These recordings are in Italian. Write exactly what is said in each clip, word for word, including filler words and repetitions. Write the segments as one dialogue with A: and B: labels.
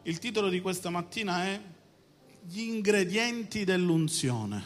A: il titolo di questa mattina è Gli ingredienti dell'unzione,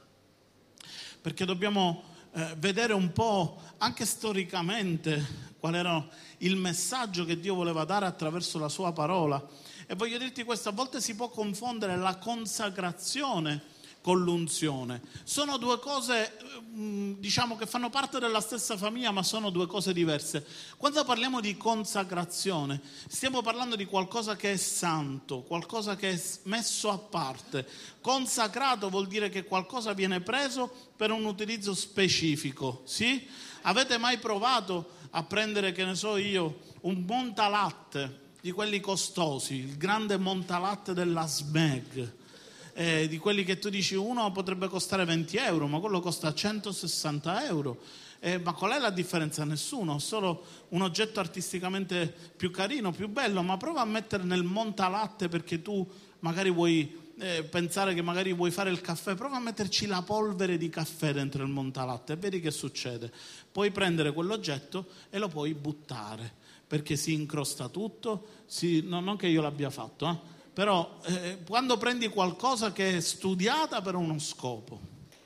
A: perché dobbiamo eh, vedere un po' anche storicamente qual era il messaggio che Dio voleva dare attraverso la sua parola. E voglio dirti questo: a volte si può confondere la consacrazione con l'unzione. Sono due cose, diciamo, che fanno parte della stessa famiglia, ma sono due cose diverse. Quando parliamo di consacrazione, stiamo parlando di qualcosa che è santo, qualcosa che è messo a parte. Consacrato vuol dire che qualcosa viene preso per un utilizzo specifico, sì? Avete mai provato a prendere, che ne so io, un montalatte di quelli costosi, il grande montalatte della Smeg, Eh, di quelli che tu dici uno potrebbe costare venti euro, ma quello costa centosessanta euro. Eh, ma qual è la differenza? Nessuno, solo un oggetto artisticamente più carino, più bello. Ma prova a mettere nel montalatte, perché tu magari vuoi eh, pensare che magari vuoi fare il caffè, prova a metterci la polvere di caffè dentro il montalatte e vedi che succede. Puoi prendere quell'oggetto e lo puoi buttare, perché si incrosta tutto, si, no, non che io l'abbia fatto, eh. Però eh, quando prendi qualcosa che è studiata per uno scopo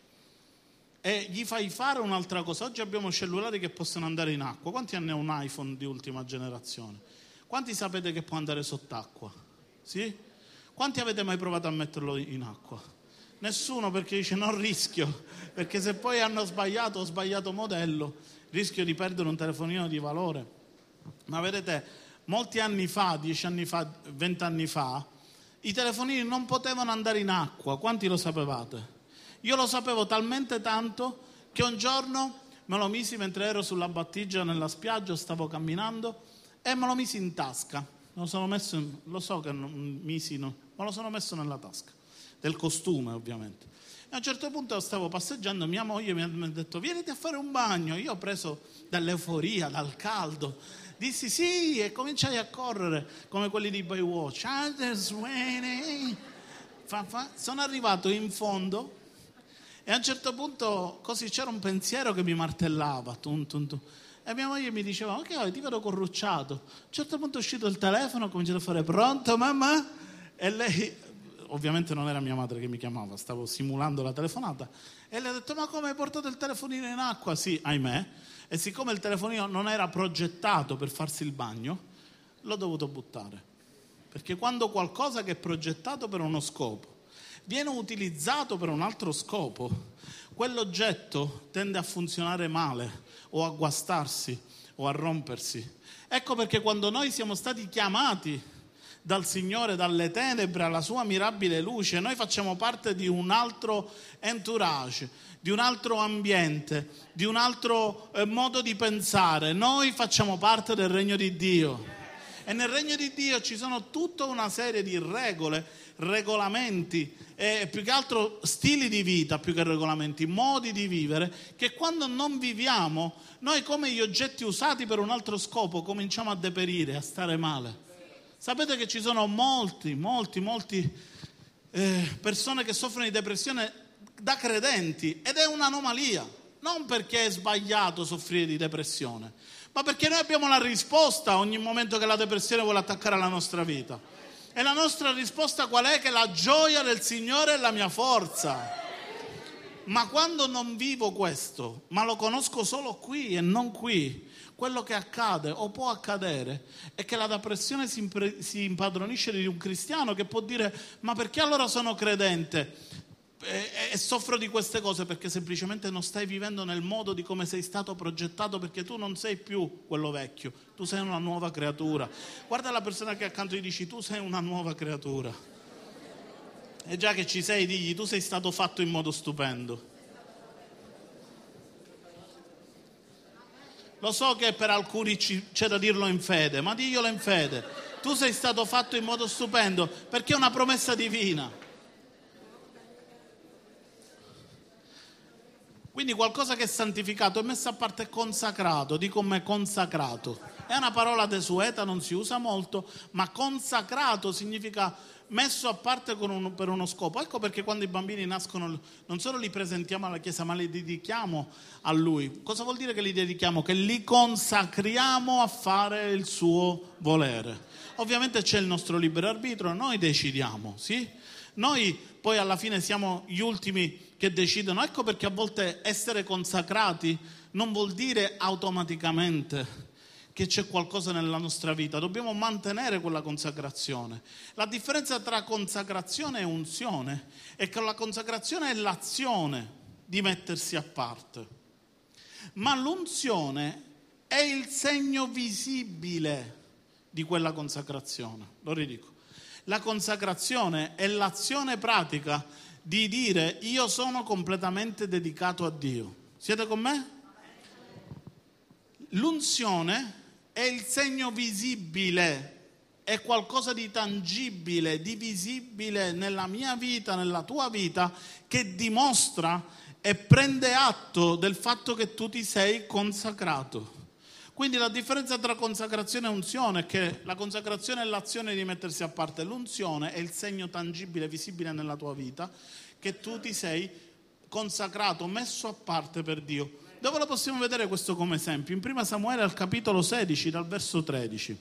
A: e gli fai fare un'altra cosa, oggi abbiamo cellulari che possono andare in acqua. Quanti hanno un iPhone di ultima generazione? Quanti sapete che può andare sott'acqua? Sì? Quanti avete mai provato a metterlo in acqua? Nessuno, perché dice non rischio, perché se poi hanno sbagliato o sbagliato modello, rischio di perdere un telefonino di valore. Ma vedete, molti anni fa, dieci anni fa, venti anni fa, i telefonini non potevano andare in acqua. Quanti lo sapevate? Io lo sapevo talmente tanto che un giorno me lo misi mentre ero sulla battigia nella spiaggia, stavo camminando e me lo misi in tasca. Me lo sono messo in, lo so che non misi, no, ma lo sono messo nella tasca del costume, ovviamente. E a un certo punto stavo passeggiando, mia moglie mi ha detto vieniti a fare un bagno. Io ho preso dall'euforia, dal caldo, dissi sì e cominciai a correre come quelli di Baywatch. Sono arrivato in fondo e a un certo punto così c'era un pensiero che mi martellava, tum, tum, tum. E mia moglie mi diceva ok, ti vedo corrucciato. A un certo punto è uscito il telefono, ho cominciato a fare pronto mamma, e lei, ovviamente non era mia madre che mi chiamava, stavo simulando la telefonata, e le ha detto ma come hai portato il telefonino in acqua? Sì, ahimè. E siccome il telefonino non era progettato per farsi il bagno, l'ho dovuto buttare. Perché quando qualcosa che è progettato per uno scopo viene utilizzato per un altro scopo, quell'oggetto tende a funzionare male o a guastarsi o a rompersi. Ecco perché quando noi siamo stati chiamati dal Signore, dalle tenebre alla sua mirabile luce, noi facciamo parte di un altro entourage, di un altro ambiente, di un altro eh, modo di pensare. Noi facciamo parte del regno di Dio e nel regno di Dio ci sono tutta una serie di regole, regolamenti e più che altro stili di vita, più che regolamenti, modi di vivere, che quando non viviamo noi, come gli oggetti usati per un altro scopo, cominciamo a deperire, a stare male. Sapete che ci sono molti, molti, molti eh, persone che soffrono di depressione da credenti, ed è un'anomalia, non perché è sbagliato soffrire di depressione, ma perché noi abbiamo la risposta ogni momento che la depressione vuole attaccare la nostra vita. E la nostra risposta qual è? Che la gioia del Signore è la mia forza. Ma quando non vivo questo, ma lo conosco solo qui e non qui, quello che accade o può accadere è che la depressione si, impre- si impadronisce di un cristiano che può dire ma perché allora sono credente e, e soffro di queste cose? Perché semplicemente non stai vivendo nel modo di come sei stato progettato, perché tu non sei più quello vecchio, tu sei una nuova creatura. Guarda la persona che accanto gli dici tu sei una nuova creatura. E già che ci sei, digli tu sei stato fatto in modo stupendo. Lo so che per alcuni c'è da dirlo in fede, ma diglielo in fede. Tu sei stato fatto in modo stupendo, perché è una promessa divina. Quindi qualcosa che è santificato, è messo a parte, è consacrato. Dico me consacrato. È una parola desueta, non si usa molto, ma consacrato significa messo a parte con un, per uno scopo. Ecco perché quando i bambini nascono non solo li presentiamo alla Chiesa, ma li dedichiamo a Lui. Cosa vuol dire che li dedichiamo? Che li consacriamo a fare il suo volere. Ovviamente c'è il nostro libero arbitrio, noi decidiamo, sì? Noi poi alla fine siamo gli ultimi che decidono. Ecco perché a volte essere consacrati non vuol dire automaticamente che c'è qualcosa nella nostra vita, dobbiamo mantenere quella consacrazione. La differenza tra consacrazione e unzione è che la consacrazione è l'azione di mettersi a parte, ma l'unzione è il segno visibile di quella consacrazione. Lo ridico. La consacrazione è l'azione pratica di dire io sono completamente dedicato a Dio. Siete con me? L'unzione è il segno visibile, è qualcosa di tangibile, di visibile nella mia vita, nella tua vita, che dimostra e prende atto del fatto che tu ti sei consacrato. Quindi la differenza tra consacrazione e unzione è che la consacrazione è l'azione di mettersi a parte, l'unzione è il segno tangibile, visibile nella tua vita, che tu ti sei consacrato, messo a parte per Dio. Dove lo possiamo vedere questo come esempio? In primo Samuele al capitolo sedici, dal verso tredici.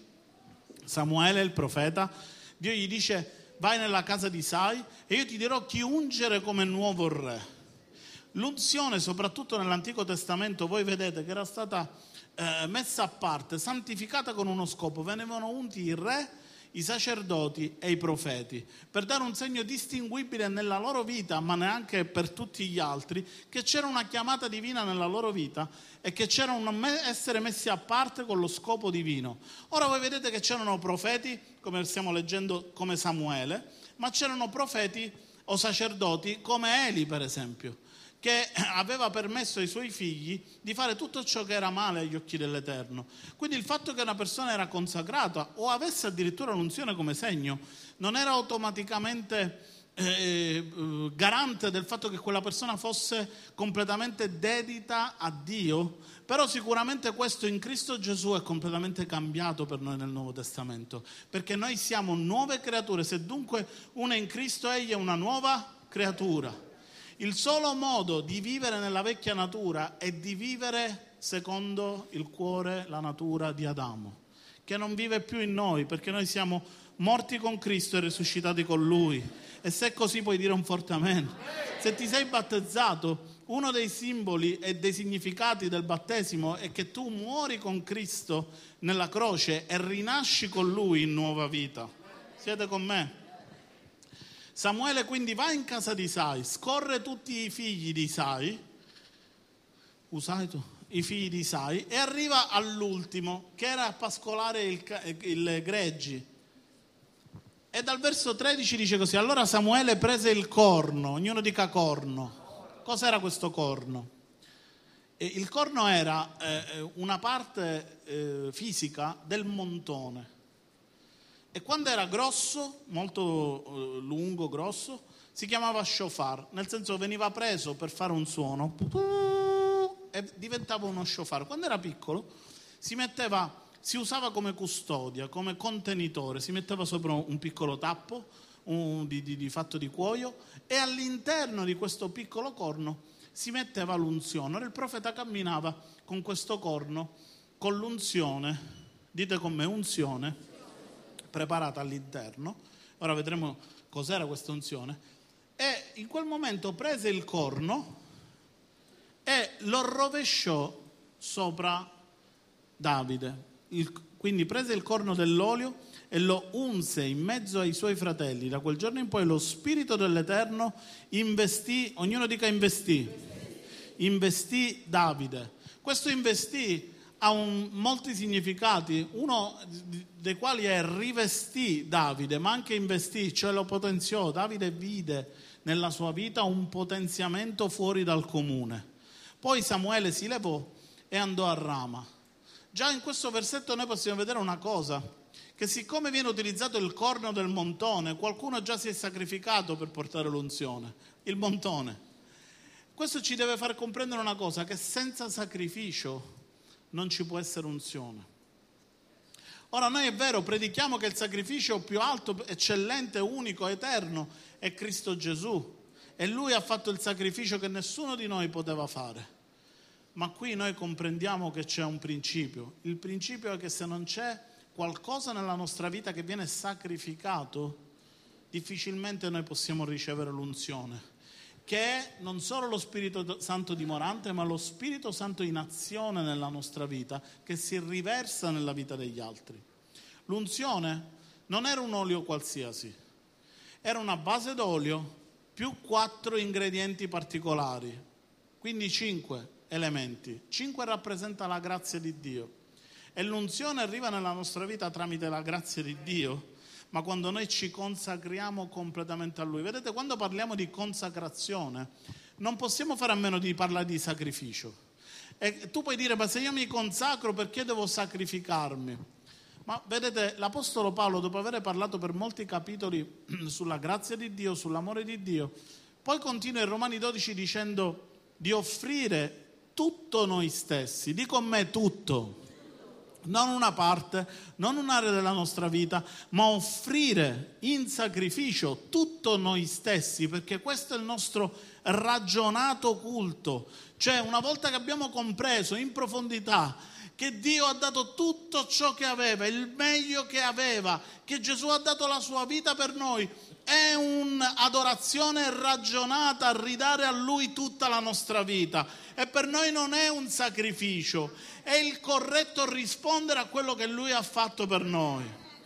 A: Samuele, il profeta, Dio gli dice: vai nella casa di Isai e io ti dirò chi ungere come nuovo re. L'unzione, soprattutto nell'Antico Testamento, voi vedete che era stata eh, messa a parte, santificata con uno scopo. Venivano unti i re, i sacerdoti e i profeti, per dare un segno distinguibile nella loro vita, ma neanche per tutti gli altri, che c'era una chiamata divina nella loro vita e che c'era un essere messi a parte con lo scopo divino. Ora voi vedete che c'erano profeti, come stiamo leggendo, come Samuele, ma c'erano profeti o sacerdoti come Eli, per esempio, che aveva permesso ai suoi figli di fare tutto ciò che era male agli occhi dell'Eterno. Quindi il fatto che una persona era consacrata o avesse addirittura l'unzione come segno non era automaticamente eh, garante del fatto che quella persona fosse completamente dedita a Dio, però sicuramente questo in Cristo Gesù è completamente cambiato per noi nel Nuovo Testamento, perché noi siamo nuove creature. Se dunque uno è in Cristo, egli è una nuova creatura. Il solo modo di vivere nella vecchia natura è di vivere secondo il cuore, la natura di Adamo, che non vive più in noi, perché noi siamo morti con Cristo e risuscitati con Lui. E se è così puoi dire un forte amen. Se ti sei battezzato, uno dei simboli e dei significati del battesimo è che tu muori con Cristo nella croce e rinasci con Lui in nuova vita. Siete con me? Samuele quindi va in casa di Isai, scorre tutti i figli di Isai, Usai tu, i figli di Isai, e arriva all'ultimo, che era a pascolare il, il greggi. E dal verso tredici dice così: allora Samuele prese il corno, ognuno dica corno. Cos'era questo corno? E il corno era eh, una parte eh, fisica del montone. E quando era grosso, molto eh, lungo, grosso, si chiamava shofar, nel senso veniva preso per fare un suono e diventava uno shofar. Quando era piccolo si metteva, si usava come custodia, come contenitore, si metteva sopra un piccolo tappo un, di, di, di fatto di cuoio, e all'interno di questo piccolo corno si metteva l'unzione. Ora il profeta camminava con questo corno, con l'unzione, dite con me, unzione, preparata all'interno. Ora vedremo cos'era questa unzione. E in quel momento prese il corno e lo rovesciò sopra Davide. Il, quindi prese il corno dell'olio e lo unse in mezzo ai suoi fratelli. Da quel giorno in poi lo Spirito dell'Eterno investì, ognuno dica investì, investì Davide. Questo investì ha un, molti significati, uno dei quali è rivestì Davide, ma anche investì, cioè lo potenziò. Davide vide nella sua vita un potenziamento fuori dal comune. Poi Samuele si levò e andò a Rama. Già in questo versetto noi possiamo vedere una cosa, che siccome viene utilizzato il corno del montone, qualcuno già si è sacrificato per portare l'unzione, il montone. Questo ci deve far comprendere una cosa, che senza sacrificio non ci può essere unzione. Ora noi è vero, predichiamo che il sacrificio più alto, eccellente, unico, eterno è Cristo Gesù, e Lui ha fatto il sacrificio che nessuno di noi poteva fare. Ma qui noi comprendiamo che c'è un principio. Il principio è che se non c'è qualcosa nella nostra vita che viene sacrificato, difficilmente noi possiamo ricevere l'unzione, che è non solo lo Spirito Santo dimorante, ma lo Spirito Santo in azione nella nostra vita, che si riversa nella vita degli altri. L'unzione non era un olio qualsiasi, era una base d'olio più quattro ingredienti particolari, quindi cinque elementi. Cinque rappresenta la grazia di Dio, e l'unzione arriva nella nostra vita tramite la grazia di Dio, ma quando noi ci consacriamo completamente a Lui. Vedete, quando parliamo di consacrazione non possiamo fare a meno di parlare di sacrificio. E tu puoi dire, ma se io mi consacro perché devo sacrificarmi? Ma vedete, l'Apostolo Paolo, dopo aver parlato per molti capitoli sulla grazia di Dio, sull'amore di Dio, poi continua in Romani dodici dicendo di offrire tutto noi stessi. Di con me tutto. Non una parte, non un'area della nostra vita, ma offrire in sacrificio tutto noi stessi, perché questo è il nostro ragionato culto. Cioè, una volta che abbiamo compreso in profondità che Dio ha dato tutto ciò che aveva, il meglio che aveva, che Gesù ha dato la sua vita per noi, è un'adorazione ragionata a ridare a Lui tutta la nostra vita. E per noi non è un sacrificio, è il corretto rispondere a quello che Lui ha fatto per noi.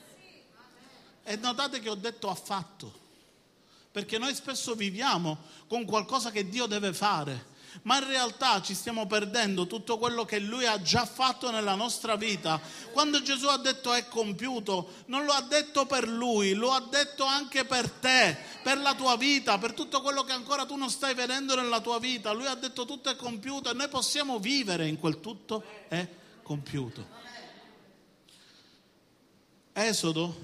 A: E notate che ho detto ha fatto, perché noi spesso viviamo con qualcosa che Dio deve fare, ma in realtà ci stiamo perdendo tutto quello che Lui ha già fatto nella nostra vita. Quando Gesù ha detto è compiuto, non lo ha detto per Lui, lo ha detto anche per te, per la tua vita, per tutto quello che ancora tu non stai vedendo nella tua vita. Lui ha detto tutto è compiuto, e noi possiamo vivere in quel tutto è compiuto. Esodo,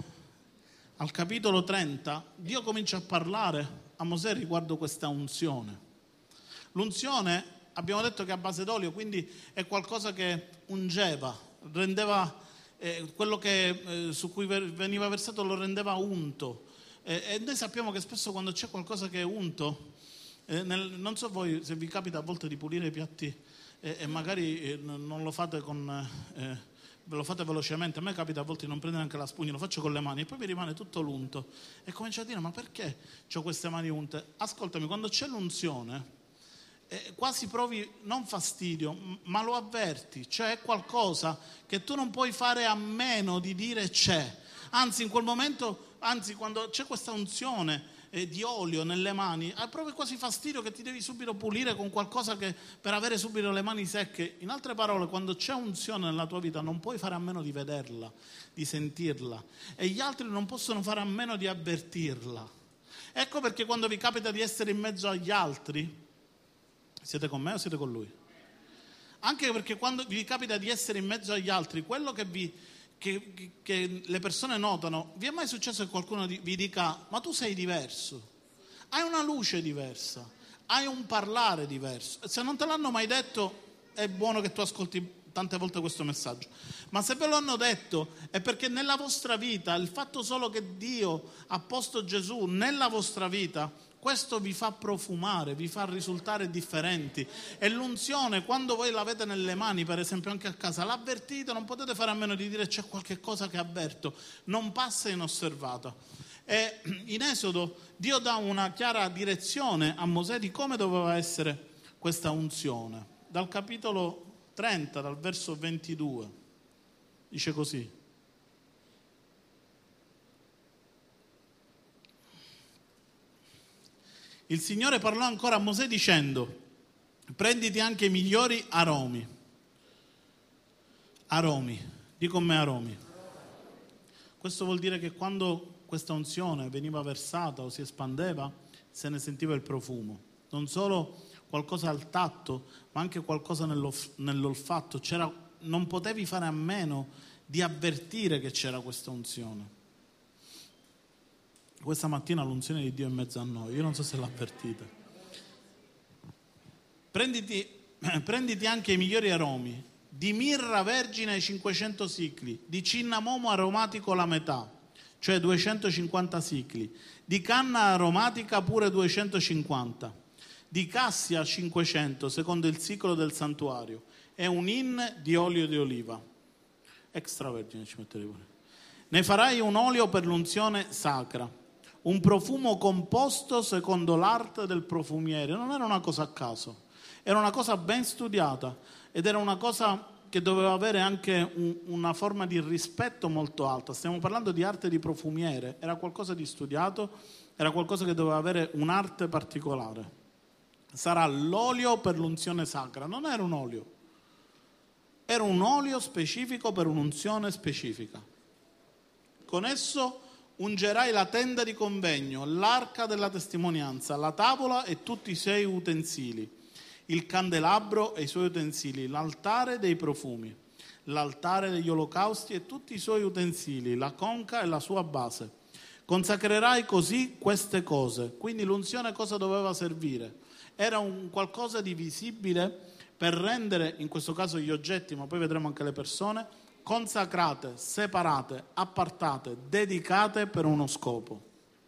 A: al capitolo trenta, Dio comincia a parlare a Mosè riguardo questa unzione. L'unzione, abbiamo detto che è a base d'olio, quindi è qualcosa che ungeva, rendeva eh, quello che, eh, su cui veniva versato lo rendeva unto. Eh, e noi sappiamo che spesso quando c'è qualcosa che è unto, eh, nel, non so voi se vi capita a volte di pulire i piatti eh, e magari eh, non lo fate con... Eh, lo fate velocemente, a me capita a volte di non prendere anche la spugna, lo faccio con le mani e poi mi rimane tutto l'unto e comincio a dire ma perché ho queste mani unte? Ascoltami, quando c'è l'unzione Eh, quasi provi non fastidio, ma lo avverti, cioè è qualcosa che tu non puoi fare a meno di dire c'è. Anzi, in quel momento, anzi, quando c'è questa unzione eh, di olio nelle mani, hai proprio quasi fastidio che ti devi subito pulire con qualcosa che per avere subito le mani secche. In altre parole, quando c'è unzione nella tua vita non puoi fare a meno di vederla, di sentirla, e gli altri non possono fare a meno di avvertirla. Ecco perché quando vi capita di essere in mezzo agli altri, siete con me o siete con lui? Anche perché quando vi capita di essere in mezzo agli altri, quello che, vi, che, che le persone notano, vi è mai successo che qualcuno vi dica ma tu sei diverso, hai una luce diversa, hai un parlare diverso? Se non te l'hanno mai detto è buono che tu ascolti tante volte questo messaggio, ma se ve lo hanno detto è perché nella vostra vita, il fatto solo che Dio ha posto Gesù nella vostra vita, questo vi fa profumare, vi fa risultare differenti. E l'unzione, quando voi l'avete nelle mani, per esempio anche a casa, l'avvertite, non potete fare a meno di dire c'è qualche cosa che avverto, non passa inosservata. E in Esodo Dio dà una chiara direzione a Mosè di come doveva essere questa unzione. Dal capitolo trenta, dal verso ventidue, dice così: il Signore parlò ancora a Mosè dicendo: prenditi anche i migliori aromi. Aromi, di con me aromi. Questo vuol dire che quando questa unzione veniva versata o si espandeva, se ne sentiva il profumo. Non solo qualcosa al tatto, ma anche qualcosa nell'olfatto. C'era, non potevi fare a meno di avvertire che c'era questa unzione. Questa mattina l'unzione di Dio è in mezzo a noi, io non so se l'avvertite. prenditi, prenditi anche i migliori aromi, di mirra vergine cinquecento sicli, di cinnamomo aromatico la metà, cioè duecentocinquanta sicli, di canna aromatica pure duecentocinquanta, di cassia cinquecento secondo il ciclo del santuario, e un in di olio di oliva. Extravergine ci metterei pure. Ne farai un olio per l'unzione sacra, un profumo composto secondo l'arte del profumiere. Non era una cosa a caso, era una cosa ben studiata ed era una cosa che doveva avere anche un, una forma di rispetto molto alta. Stiamo parlando di arte di profumiere, era qualcosa di studiato, era qualcosa che doveva avere un'arte particolare. Sarà l'olio per l'unzione sacra, non era un olio, era un olio specifico per un'unzione specifica. Con esso ungerai la tenda di convegno, l'arca della testimonianza, la tavola e tutti i suoi utensili, il candelabro e i suoi utensili, l'altare dei profumi, l'altare degli olocausti e tutti i suoi utensili, la conca e la sua base. Consacrerai così queste cose. Quindi l'unzione cosa doveva servire? Era un qualcosa di visibile per rendere, in questo caso gli oggetti, ma poi vedremo anche le persone, consacrate, separate, appartate, dedicate per uno scopo.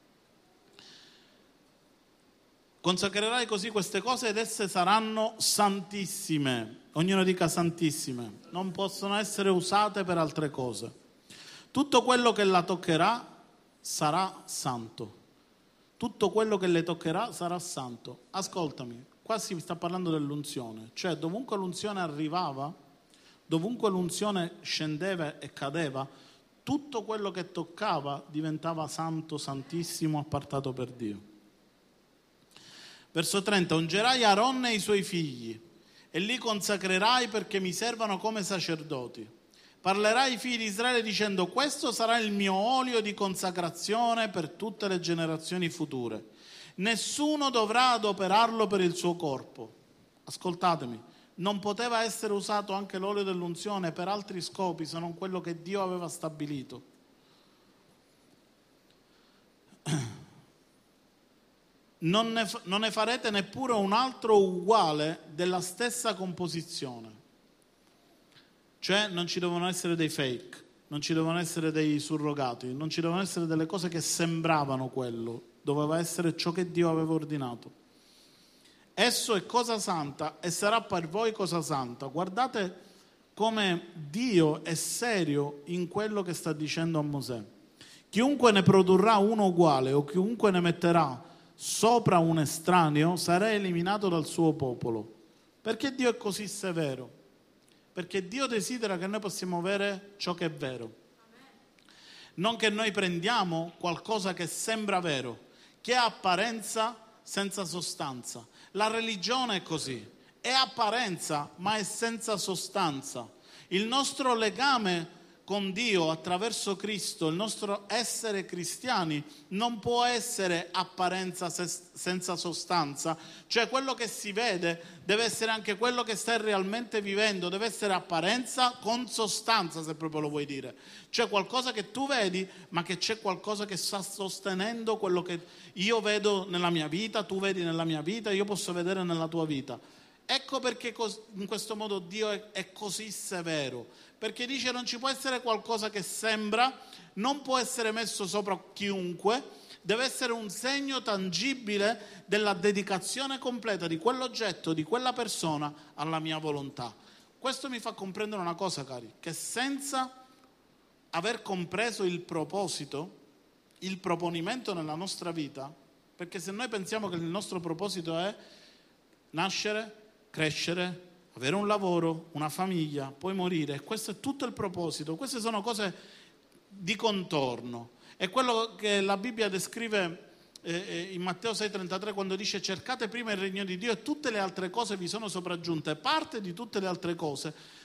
A: Consacrerai così queste cose ed esse saranno santissime. Ognuno dica santissime. Non possono essere usate per altre cose. Tutto quello che la toccherà sarà santo. Tutto quello che le toccherà sarà santo. Ascoltami, qua si sta parlando dell'unzione, cioè dovunque l'unzione arrivava, dovunque l'unzione scendeva e cadeva, tutto quello che toccava diventava santo, santissimo, appartato per Dio. Verso trenta, ungerai Aaron e i suoi figli e li consacrerai perché mi servano come sacerdoti. Parlerai ai figli di Israele dicendo: questo sarà il mio olio di consacrazione per tutte le generazioni future. Nessuno dovrà adoperarlo per il suo corpo. Ascoltatemi, non poteva essere usato anche l'olio dell'unzione per altri scopi se non quello che Dio aveva stabilito. Non ne, non ne farete neppure un altro uguale della stessa composizione. Cioè non ci devono essere dei fake, non ci devono essere dei surrogati, non ci devono essere delle cose che sembravano quello, doveva essere ciò che Dio aveva ordinato. Esso è cosa santa e sarà per voi cosa santa. Guardate come Dio è serio in quello che sta dicendo a Mosè. Chiunque ne produrrà uno uguale o chiunque ne metterà sopra un estraneo sarà eliminato dal suo popolo. Perché Dio è così severo? Perché Dio desidera che noi possiamo avere ciò che è vero. Non che noi prendiamo qualcosa che sembra vero, che ha apparenza senza sostanza. La religione è così, è apparenza ma è senza sostanza. Il nostro legame con Dio attraverso Cristo, il nostro essere cristiani non può essere apparenza senza sostanza, cioè quello che si vede deve essere anche quello che stai realmente vivendo, deve essere apparenza con sostanza, se proprio lo vuoi dire, cioè qualcosa che tu vedi ma che c'è qualcosa che sta sostenendo quello che io vedo nella mia vita, tu vedi nella mia vita, io posso vedere nella tua vita. Ecco perché in questo modo Dio è così severo, perché dice non ci può essere qualcosa che sembra, non può essere messo sopra chiunque, deve essere un segno tangibile della dedicazione completa di quell'oggetto, di quella persona alla mia volontà. Questo mi fa comprendere una cosa, cari, che senza aver compreso il proposito, il proponimento nella nostra vita, perché se noi pensiamo che il nostro proposito è nascere, crescere, avere un lavoro, una famiglia, poi morire, questo è tutto il proposito, queste sono cose di contorno. È quello che la Bibbia descrive eh, in Matteo sei trentatré quando dice: cercate prima il regno di Dio e tutte le altre cose vi sono sopraggiunte. Parte di tutte le altre cose,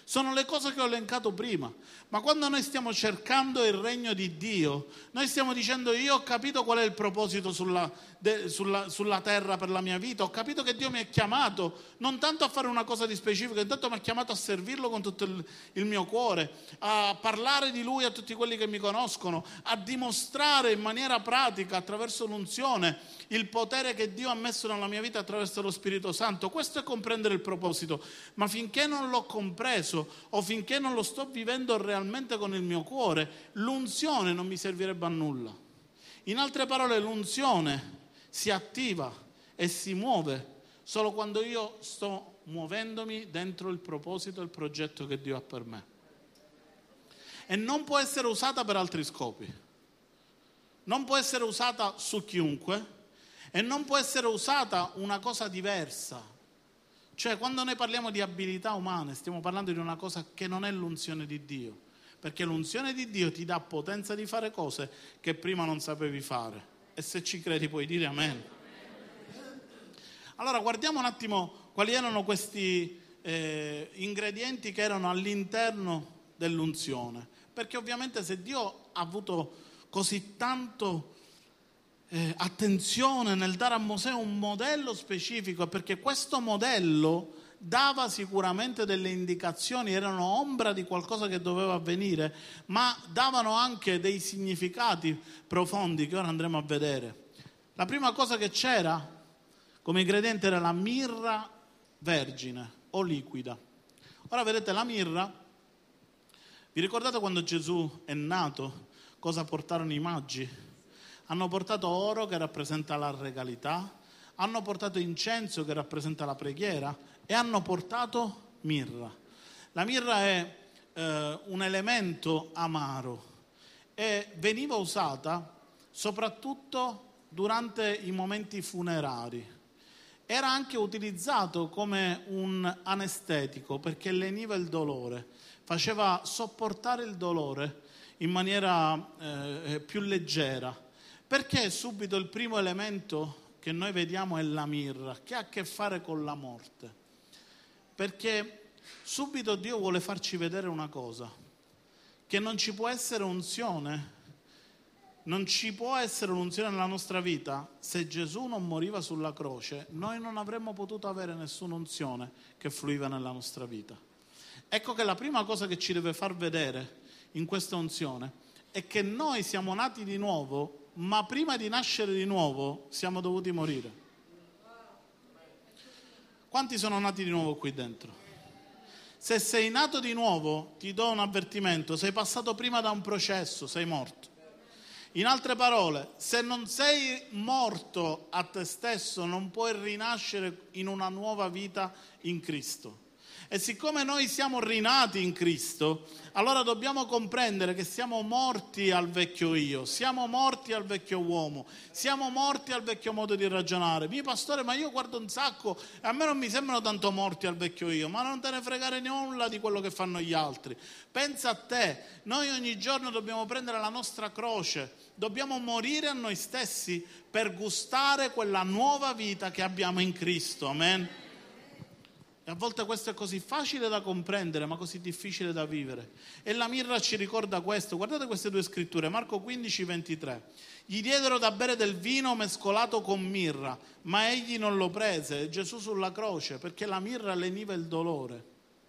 A: Sono le cose che ho elencato prima. Ma quando noi stiamo cercando il regno di Dio, noi stiamo dicendo: io ho capito qual è il proposito sulla, de, sulla, sulla terra per la mia vita, ho capito che Dio mi ha chiamato non tanto a fare una cosa di specifica, intanto mi ha chiamato a servirlo con tutto il, il mio cuore, a parlare di Lui a tutti quelli che mi conoscono, a dimostrare in maniera pratica attraverso l'unzione il potere che Dio ha messo nella mia vita attraverso lo Spirito Santo. Questo è comprendere il proposito. Ma finché non l'ho compreso o finché non lo sto vivendo realmente con il mio cuore, l'unzione non mi servirebbe a nulla. In altre parole, l'unzione si attiva e si muove solo quando io sto muovendomi dentro il proposito e il progetto che Dio ha per me. E non può essere usata per altri scopi. Non può essere usata su chiunque e non può essere usata una cosa diversa. Cioè, quando noi parliamo di abilità umane, stiamo parlando di una cosa che non è l'unzione di Dio, perché l'unzione di Dio ti dà potenza di fare cose che prima non sapevi fare. E se ci credi puoi dire amen. Allora, guardiamo un attimo quali erano questi eh, ingredienti che erano all'interno dell'unzione. Perché ovviamente se Dio ha avuto così tanto Eh, attenzione nel dare a Mosè un modello specifico, perché questo modello dava sicuramente delle indicazioni, erano ombra di qualcosa che doveva avvenire, ma davano anche dei significati profondi che ora andremo a vedere. La prima cosa che c'era come ingrediente era la mirra vergine o liquida. Ora vedete, la mirra, vi ricordate quando Gesù è nato cosa portarono i magi? Hanno portato oro che rappresenta la regalità, hanno portato incenso che rappresenta la preghiera e hanno portato mirra. La mirra è eh, un elemento amaro e veniva usata soprattutto durante i momenti funerari. Era anche utilizzato come un anestetico perché leniva il dolore, faceva sopportare il dolore in maniera eh, più leggera. Perché subito il primo elemento che noi vediamo è la mirra, che ha a che fare con la morte? Perché subito Dio vuole farci vedere una cosa, che non ci può essere unzione, non ci può essere unzione nella nostra vita se Gesù non moriva sulla croce, noi non avremmo potuto avere nessuna unzione che fluiva nella nostra vita. Ecco che la prima cosa che ci deve far vedere in questa unzione è che noi siamo nati di nuovo, ma prima di nascere di nuovo siamo dovuti morire. Quanti sono nati di nuovo qui dentro? Se sei nato di nuovo, ti do un avvertimento: sei passato prima da un processo, sei morto. In altre parole, se non sei morto a te stesso, non puoi rinascere in una nuova vita in Cristo. E siccome noi siamo rinati in Cristo, allora dobbiamo comprendere che siamo morti al vecchio io, siamo morti al vecchio uomo, siamo morti al vecchio modo di ragionare. Mi pastore, ma io guardo un sacco e a me non mi sembrano tanto morti al vecchio io, ma non te ne fregare nulla di quello che fanno gli altri. Pensa a te, noi ogni giorno dobbiamo prendere la nostra croce, dobbiamo morire a noi stessi per gustare quella nuova vita che abbiamo in Cristo, amen? E a volte questo è così facile da comprendere, ma così difficile da vivere. E la mirra ci ricorda questo. Guardate queste due scritture, Marco quindici ventitré. Gli diedero da bere del vino mescolato con mirra, ma egli non lo prese. Gesù sulla croce, perché la mirra leniva il dolore.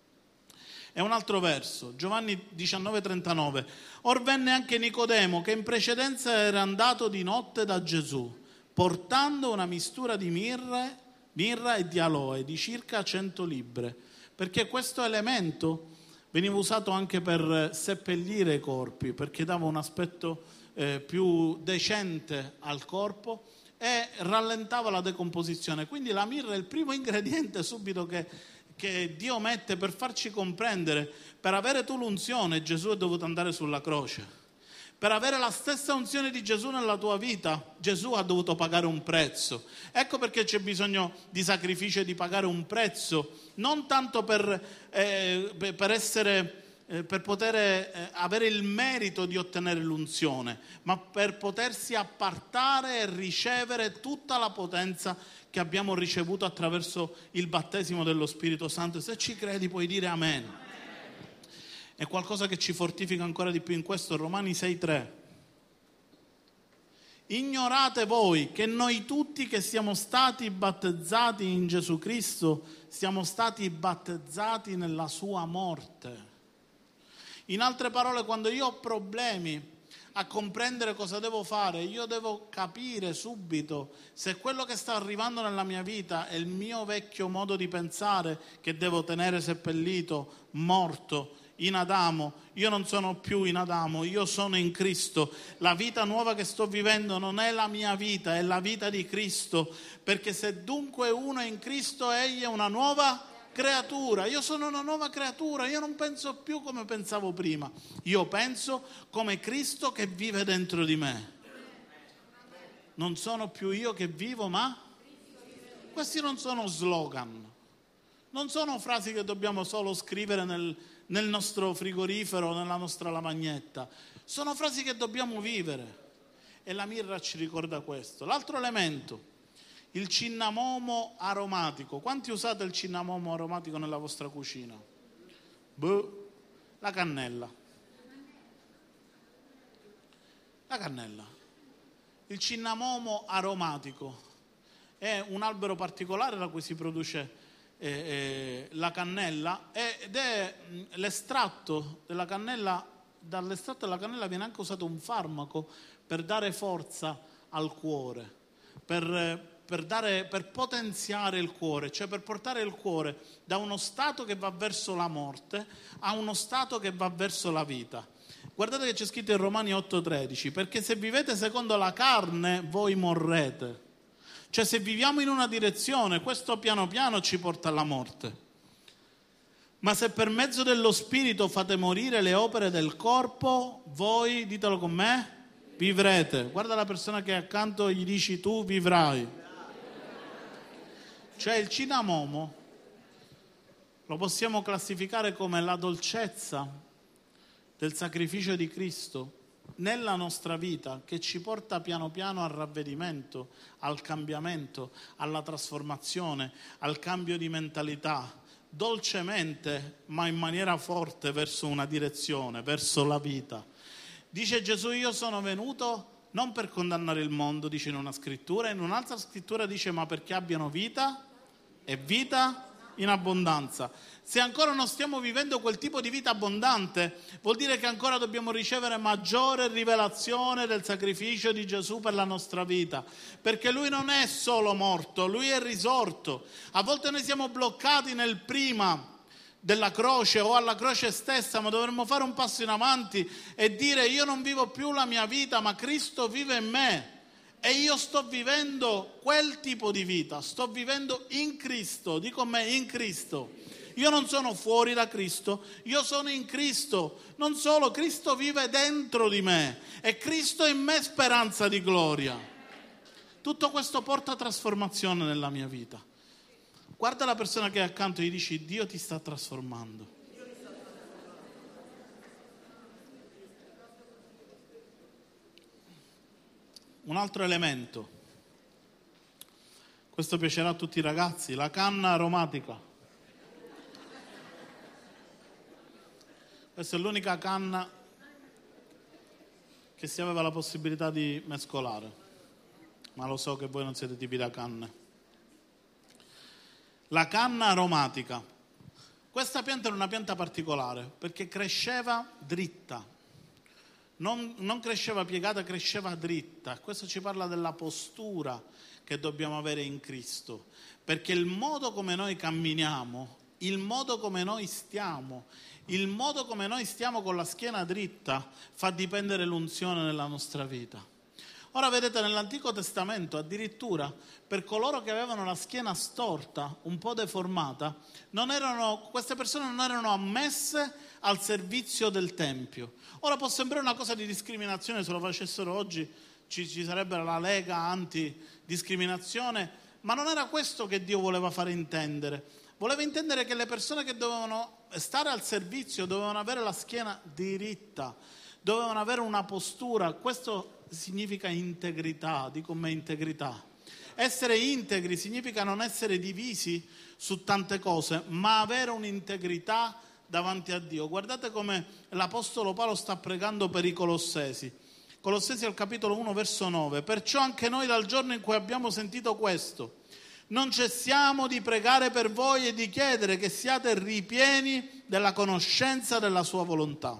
A: E un altro verso, Giovanni diciannove trentanove. Or venne anche Nicodemo, che in precedenza era andato di notte da Gesù, portando una mistura di mirra mirra e di aloe di circa cento libbre, perché questo elemento veniva usato anche per seppellire i corpi, perché dava un aspetto eh, più decente al corpo e rallentava la decomposizione. Quindi la mirra è il primo ingrediente subito che, che Dio mette per farci comprendere: per avere tu l'unzione Gesù è dovuto andare sulla croce. Per avere la stessa unzione di Gesù nella tua vita, Gesù ha dovuto pagare un prezzo. Ecco perché c'è bisogno di sacrificio e di pagare un prezzo, non tanto per, eh, per essere, eh, per poter eh, avere il merito di ottenere l'unzione, ma per potersi appartare e ricevere tutta la potenza che abbiamo ricevuto attraverso il battesimo dello Spirito Santo. Se ci credi puoi dire amen. è qualcosa che ci fortifica ancora di più in questo, Romani sei tre. Ignorate voi che noi tutti che siamo stati battezzati in Gesù Cristo siamo stati battezzati nella sua morte. In altre parole, quando io ho problemi a comprendere cosa devo fare, io devo capire subito se quello che sta arrivando nella mia vita è il mio vecchio modo di pensare che devo tenere seppellito, morto, in Adamo. Io non sono più in Adamo, io sono in Cristo. La vita nuova che sto vivendo non è la mia vita, è la vita di Cristo, perché se dunque uno è in Cristo, egli è una nuova creatura. Io sono una nuova creatura, io non penso più come pensavo prima, io penso come Cristo che vive dentro di me. Non sono più io che vivo, ma questi non sono slogan, non sono frasi che dobbiamo solo scrivere nel, nel nostro frigorifero, nella nostra lavagnetta, sono frasi che dobbiamo vivere, e la mirra ci ricorda questo. L'altro elemento, il cinnamomo aromatico. Quanti usate il cinnamomo aromatico nella vostra cucina? Boh. La cannella. La cannella. Il cinnamomo aromatico è un albero particolare da cui si produce eh, eh, la cannella, ed è mh, l'estratto della cannella. Dall'estratto della cannella viene anche usato un farmaco per dare forza al cuore, per Per, dare, per potenziare il cuore, cioè per portare il cuore da uno stato che va verso la morte a uno stato che va verso la vita. Guardate che c'è scritto in Romani otto tredici, perché se vivete secondo la carne voi morrete. Cioè se viviamo in una direzione, questo piano piano ci porta alla morte. Ma se per mezzo dello Spirito fate morire le opere del corpo, voi, ditelo con me, vivrete. Guarda la persona che è accanto e gli dici tu vivrai. Cioè il cinnamomo lo possiamo classificare come la dolcezza del sacrificio di Cristo nella nostra vita, che ci porta piano piano al ravvedimento, al cambiamento, alla trasformazione, al cambio di mentalità, dolcemente ma in maniera forte verso una direzione, verso la vita. Dice Gesù: io sono venuto non per condannare il mondo, dice in una scrittura, in un'altra scrittura dice ma perché abbiano vita e vita in abbondanza. Se ancora non stiamo vivendo quel tipo di vita abbondante, vuol dire che ancora dobbiamo ricevere maggiore rivelazione del sacrificio di Gesù per la nostra vita, perché Lui non è solo morto, Lui è risorto. A volte noi siamo bloccati nel prima della croce o alla croce stessa, ma dovremmo fare un passo in avanti e dire: io non vivo più la mia vita, ma Cristo vive in me. E io sto vivendo quel tipo di vita, sto vivendo in Cristo, dico con me, in Cristo. Io non sono fuori da Cristo, io sono in Cristo. Non solo, Cristo vive dentro di me e Cristo è in me speranza di gloria. Tutto questo porta trasformazione nella mia vita. Guarda la persona che è accanto e gli dici: Dio ti sta trasformando. Un altro elemento, questo piacerà a tutti i ragazzi, la canna aromatica. Questa è l'unica canna che si aveva la possibilità di mescolare, ma lo so che voi non siete tipi da canne. La canna aromatica. Questa pianta era una pianta particolare perché cresceva dritta. Non, non cresceva piegata, cresceva dritta. Questo ci parla della postura che dobbiamo avere in Cristo, perché il modo come noi camminiamo, il modo come noi stiamo, il modo come noi stiamo con la schiena dritta fa dipendere l'unzione nella nostra vita. Ora vedete, nell'Antico Testamento addirittura per coloro che avevano la schiena storta, un po' deformata, non erano, queste persone non erano ammesse al servizio del Tempio. Ora può sembrare una cosa di discriminazione, se lo facessero oggi ci, ci sarebbe la Lega antidiscriminazione, ma non era questo che Dio voleva fare intendere. Voleva intendere che le persone che dovevano stare al servizio dovevano avere la schiena diritta, dovevano avere una postura. Questo significa integrità, dico con me integrità. Essere integri significa non essere divisi su tante cose, ma avere un'integrità davanti a Dio. Guardate come l'Apostolo Paolo sta pregando per i Colossesi. Colossesi al capitolo uno verso nove. Perciò anche noi dal giorno in cui abbiamo sentito questo non cessiamo di pregare per voi e di chiedere che siate ripieni della conoscenza della sua volontà,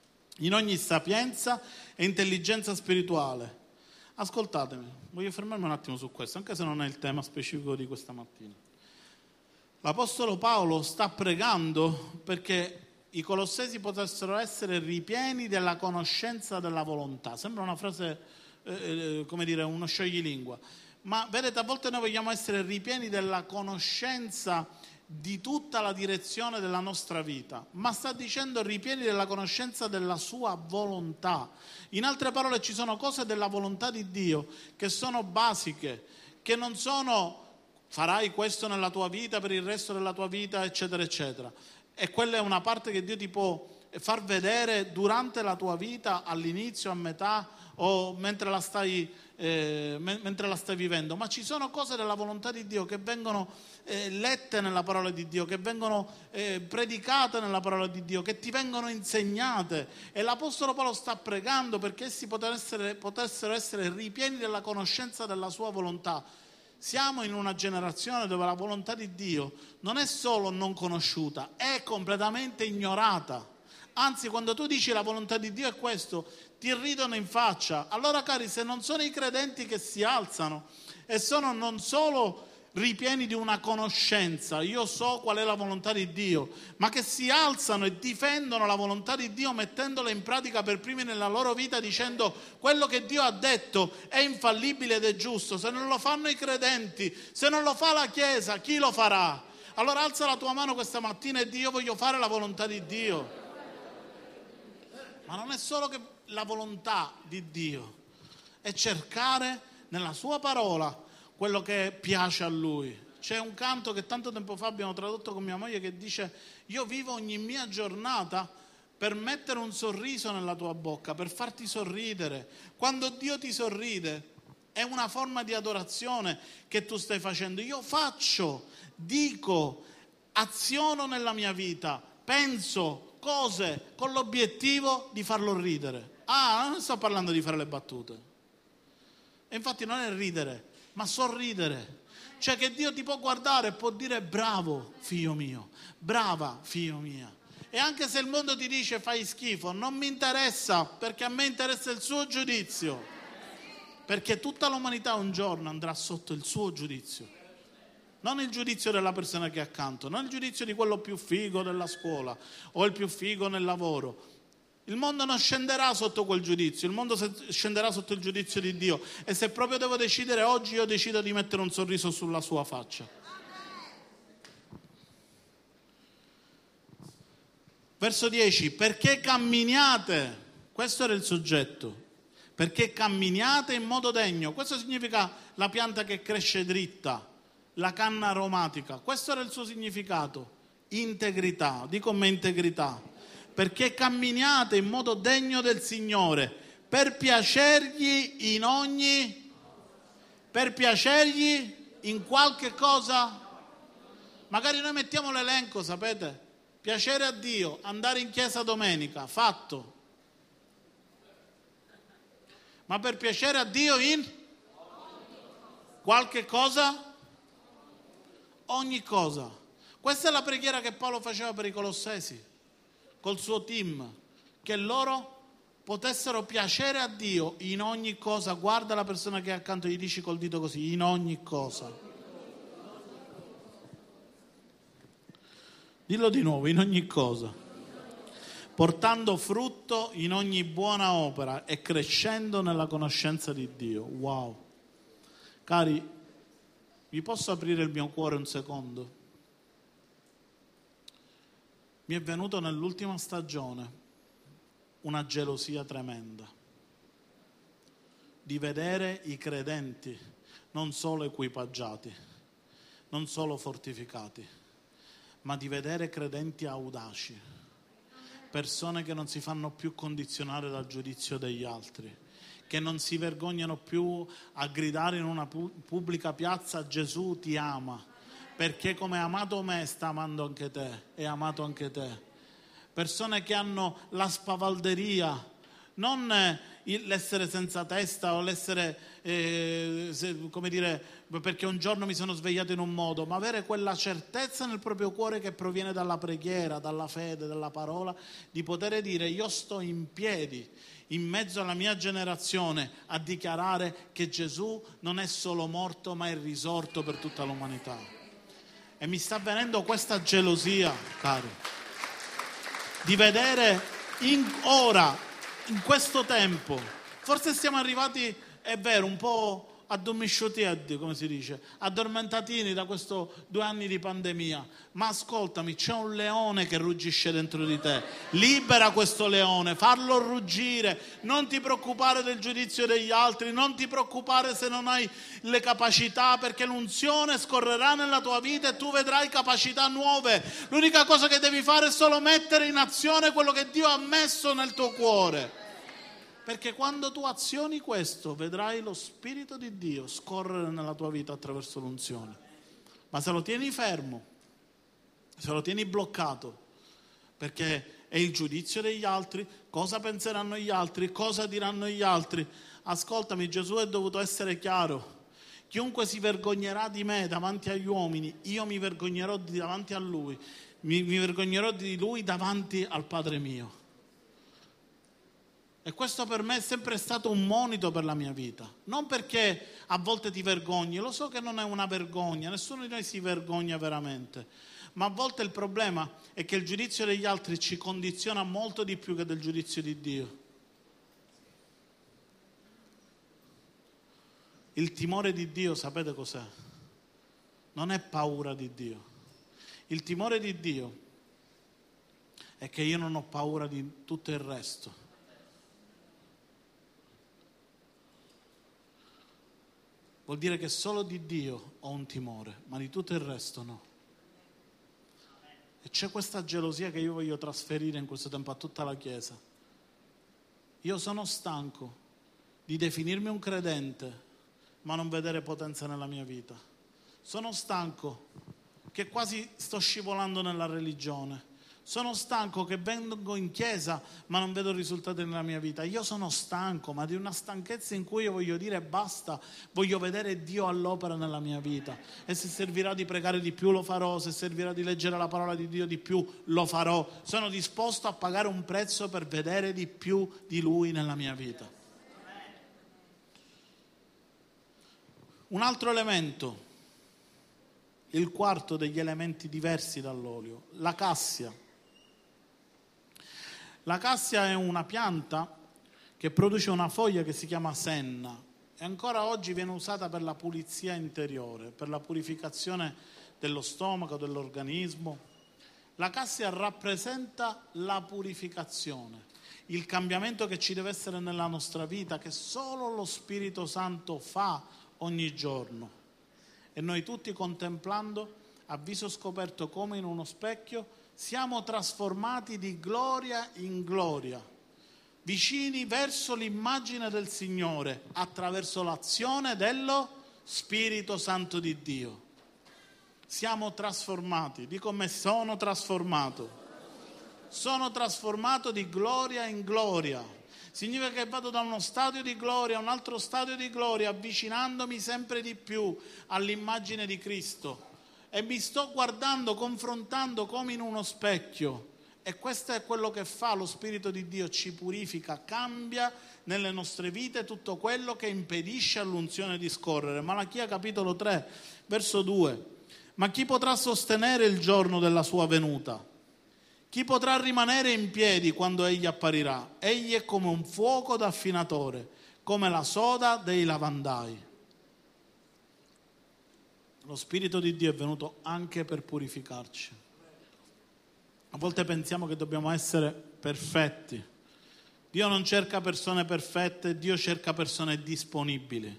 A: in ogni sapienza e intelligenza spirituale. Ascoltatemi, voglio fermarmi un attimo su questo, anche se non è il tema specifico di questa mattina. L'Apostolo Paolo sta pregando perché i Colossesi potessero essere ripieni della conoscenza della volontà. Sembra una frase, eh, come dire, uno scioglilingua. Ma vedete, a volte noi vogliamo essere ripieni della conoscenza di tutta la direzione della nostra vita, ma sta dicendo ripieni della conoscenza della sua volontà. In altre parole, ci sono cose della volontà di Dio che sono basiche, che non sono farai questo nella tua vita per il resto della tua vita, eccetera, eccetera. E quella è una parte che Dio ti può far vedere durante la tua vita, all'inizio, a metà o mentre la stai, eh, mentre la stai vivendo. Ma ci sono cose della volontà di Dio che vengono eh, lette nella parola di Dio, che vengono eh, predicate nella parola di Dio, che ti vengono insegnate. E l'Apostolo Paolo sta pregando perché essi potessero essere, potessero essere ripieni della conoscenza della sua volontà. Siamo in una generazione dove la volontà di Dio non è solo non conosciuta, è completamente ignorata. Anzi, quando tu dici la volontà di Dio è questo, ti ridono in faccia. Allora, cari, se non sono i credenti che si alzano e sono non solo ripieni di una conoscenza, io so qual è la volontà di Dio, ma che si alzano e difendono la volontà di Dio mettendola in pratica per primi nella loro vita, dicendo quello che Dio ha detto è infallibile ed è giusto. Se non lo fanno i credenti, se non lo fa la Chiesa, chi lo farà? Allora alza la tua mano questa mattina e di io voglio fare la volontà di Dio. Ma non è solo che la volontà di Dio, è cercare nella sua parola quello che piace a Lui. C'è un canto che tanto tempo fa abbiamo tradotto con mia moglie che dice: io vivo ogni mia giornata per mettere un sorriso nella tua bocca, per farti sorridere. Quando Dio ti sorride è una forma di adorazione che tu stai facendo. Io faccio, dico, aziono nella mia vita, penso cose con l'obiettivo di farlo ridere. Ah, non sto parlando di fare le battute. E infatti non è ridere, ma sorridere. Cioè che Dio ti può guardare e può dire: bravo figlio mio, brava figlio mia. E anche se il mondo ti dice fai schifo, non mi interessa, perché a me interessa il suo giudizio, perché tutta l'umanità un giorno andrà sotto il suo giudizio, non il giudizio della persona che è accanto, non il giudizio di quello più figo della scuola o il più figo nel lavoro. Il mondo non scenderà sotto quel giudizio, il mondo scenderà sotto il giudizio di Dio. E se proprio devo decidere oggi, io decido di mettere un sorriso sulla sua faccia. Verso dieci, perché camminiate, questo era il soggetto, perché camminiate in modo degno. Questo significa la pianta che cresce dritta, la canna aromatica. Questo era il suo significato, integrità, di come integrità. Perché camminiate in modo degno del Signore, per piacergli in ogni, per piacergli in qualche cosa. Magari noi mettiamo l'elenco, sapete? Piacere a Dio, andare in chiesa domenica, fatto. Ma per piacere a Dio in qualche cosa? Ogni cosa. Questa è la preghiera che Paolo faceva per i Colossesi, col suo team, che loro potessero piacere a Dio in ogni cosa. Guarda la persona che è accanto e gli dici col dito così: in ogni cosa. Dillo di nuovo: in ogni cosa. Portando frutto in ogni buona opera e crescendo nella conoscenza di Dio. Wow. Cari, vi posso aprire il mio cuore un secondo? Mi è venuto nell'ultima stagione una gelosia tremenda di vedere i credenti non solo equipaggiati, non solo fortificati, ma di vedere credenti audaci, persone che non si fanno più condizionare dal giudizio degli altri, che non si vergognano più a gridare in una pubblica piazza: Gesù ti ama, perché come ha amato me sta amando anche te, è amato anche te. persone che hanno la spavalderia, non l'essere senza testa o l'essere, eh, se, come dire, perché un giorno mi sono svegliato in un modo, ma avere quella certezza nel proprio cuore che proviene dalla preghiera, dalla fede, dalla parola, di poter dire: io sto in piedi in mezzo alla mia generazione a dichiarare che Gesù non è solo morto ma è risorto per tutta l'umanità. E mi sta venendo questa gelosia, cari, di vedere in ora, in questo tempo, forse siamo arrivati, è vero, un po' addomesciati, come si dice, addormentatini da questo due anni di pandemia, ma ascoltami, c'è un leone che ruggisce dentro di te, libera questo leone, farlo ruggire, non ti preoccupare del giudizio degli altri, non ti preoccupare se non hai le capacità, perché l'unzione scorrerà nella tua vita e tu vedrai capacità nuove. L'unica cosa che devi fare è solo mettere in azione quello che Dio ha messo nel tuo cuore. Perché quando tu azioni questo, vedrai lo Spirito di Dio scorrere nella tua vita attraverso l'unzione. Ma se lo tieni fermo, se lo tieni bloccato, perché è il giudizio degli altri, cosa penseranno gli altri, cosa diranno gli altri. Ascoltami, Gesù è dovuto essere chiaro. Chiunque si vergognerà di me davanti agli uomini, io mi vergognerò di davanti a Lui, mi, mi vergognerò di Lui davanti al Padre mio. E questo per me è sempre stato un monito per la mia vita, non perché a volte ti vergogni, lo so che non è una vergogna, nessuno di noi si vergogna veramente, ma a volte il problema è che il giudizio degli altri ci condiziona molto di più che del giudizio di Dio. Il timore di Dio, sapete cos'è? Non è paura di Dio. Il timore di Dio è che io non ho paura di tutto il resto. Vuol dire che solo di Dio ho un timore, ma di tutto il resto no. E c'è questa gelosia che io voglio trasferire in questo tempo a tutta la Chiesa. Io sono stanco di definirmi un credente, ma non vedere potenza nella mia vita. Sono stanco che quasi sto scivolando nella religione. Sono stanco che vengo in chiesa ma non vedo risultati nella mia vita. Io sono stanco, ma di una stanchezza in cui io voglio dire basta, voglio vedere Dio all'opera nella mia vita. E se servirà di pregare di più lo farò, se servirà di leggere la parola di Dio di più lo farò. Sono disposto a pagare un prezzo per vedere di più di Lui nella mia vita. Un altro elemento, il quarto degli elementi diversi dall'olio, la cassia. La cassia è una pianta che produce una foglia che si chiama senna e ancora oggi viene usata per la pulizia interiore, per la purificazione dello stomaco, dell'organismo. La cassia rappresenta la purificazione, il cambiamento che ci deve essere nella nostra vita, che solo lo Spirito Santo fa ogni giorno. E noi tutti, contemplando a viso scoperto come in uno specchio, siamo trasformati di gloria in gloria, vicini verso l'immagine del Signore attraverso l'azione dello Spirito Santo di Dio. Siamo trasformati, dico me sono trasformato, sono trasformato di gloria in gloria. Significa che vado da uno stadio di gloria a un altro stadio di gloria, avvicinandomi sempre di più all'immagine di Cristo. E mi sto guardando, confrontando come in uno specchio. E questo è quello che fa lo Spirito di Dio, ci purifica, cambia nelle nostre vite tutto quello che impedisce all'unzione di scorrere. Malachia capitolo tre, verso due. Ma chi potrà sostenere il giorno della sua venuta? Chi potrà rimanere in piedi quando egli apparirà? Egli è come un fuoco d'affinatore, come la soda dei lavandai. Lo Spirito di Dio è venuto anche per purificarci. A volte pensiamo che dobbiamo essere perfetti. Dio non cerca persone perfette, Dio cerca persone disponibili.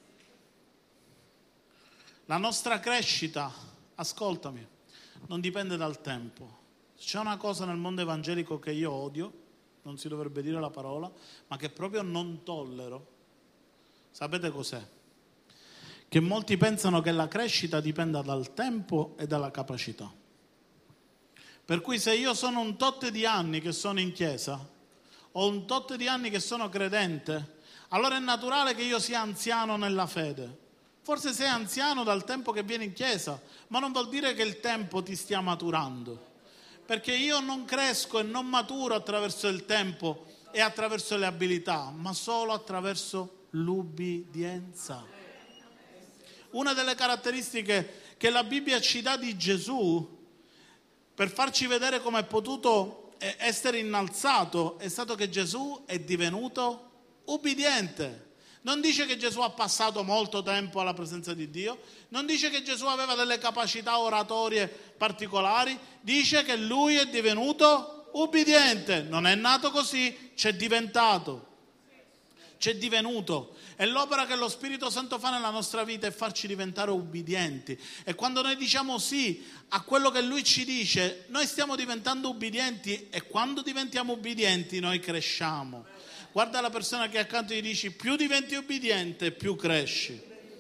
A: La nostra crescita, ascoltami, non dipende dal tempo. C'è una cosa nel mondo evangelico che io odio, non si dovrebbe dire la parola, ma che proprio non tollero. Sapete cos'è? Che molti pensano che la crescita dipenda dal tempo e dalla capacità. Per cui se io sono un tot di anni che sono in chiesa, o un tot di anni che sono credente, allora è naturale che io sia anziano nella fede. Forse sei anziano dal tempo che vieni in chiesa, ma non vuol dire che il tempo ti stia maturando. Perché io non cresco e non maturo attraverso il tempo e attraverso le abilità, ma solo attraverso l'ubbidienza. Una delle caratteristiche che la Bibbia ci dà di Gesù, per farci vedere come è potuto essere innalzato, è stato che Gesù è divenuto ubbidiente. Non dice che Gesù ha passato molto tempo alla presenza di Dio, non dice che Gesù aveva delle capacità oratorie particolari, dice che lui è divenuto ubbidiente. Non è nato così, c'è diventato, c'è divenuto. E l'opera che lo Spirito Santo fa nella nostra vita è farci diventare ubbidienti. E quando noi diciamo sì a quello che lui ci dice, noi stiamo diventando ubbidienti, e quando diventiamo ubbidienti noi cresciamo. Guarda la persona che accanto gli dici: più diventi ubbidiente, più cresci.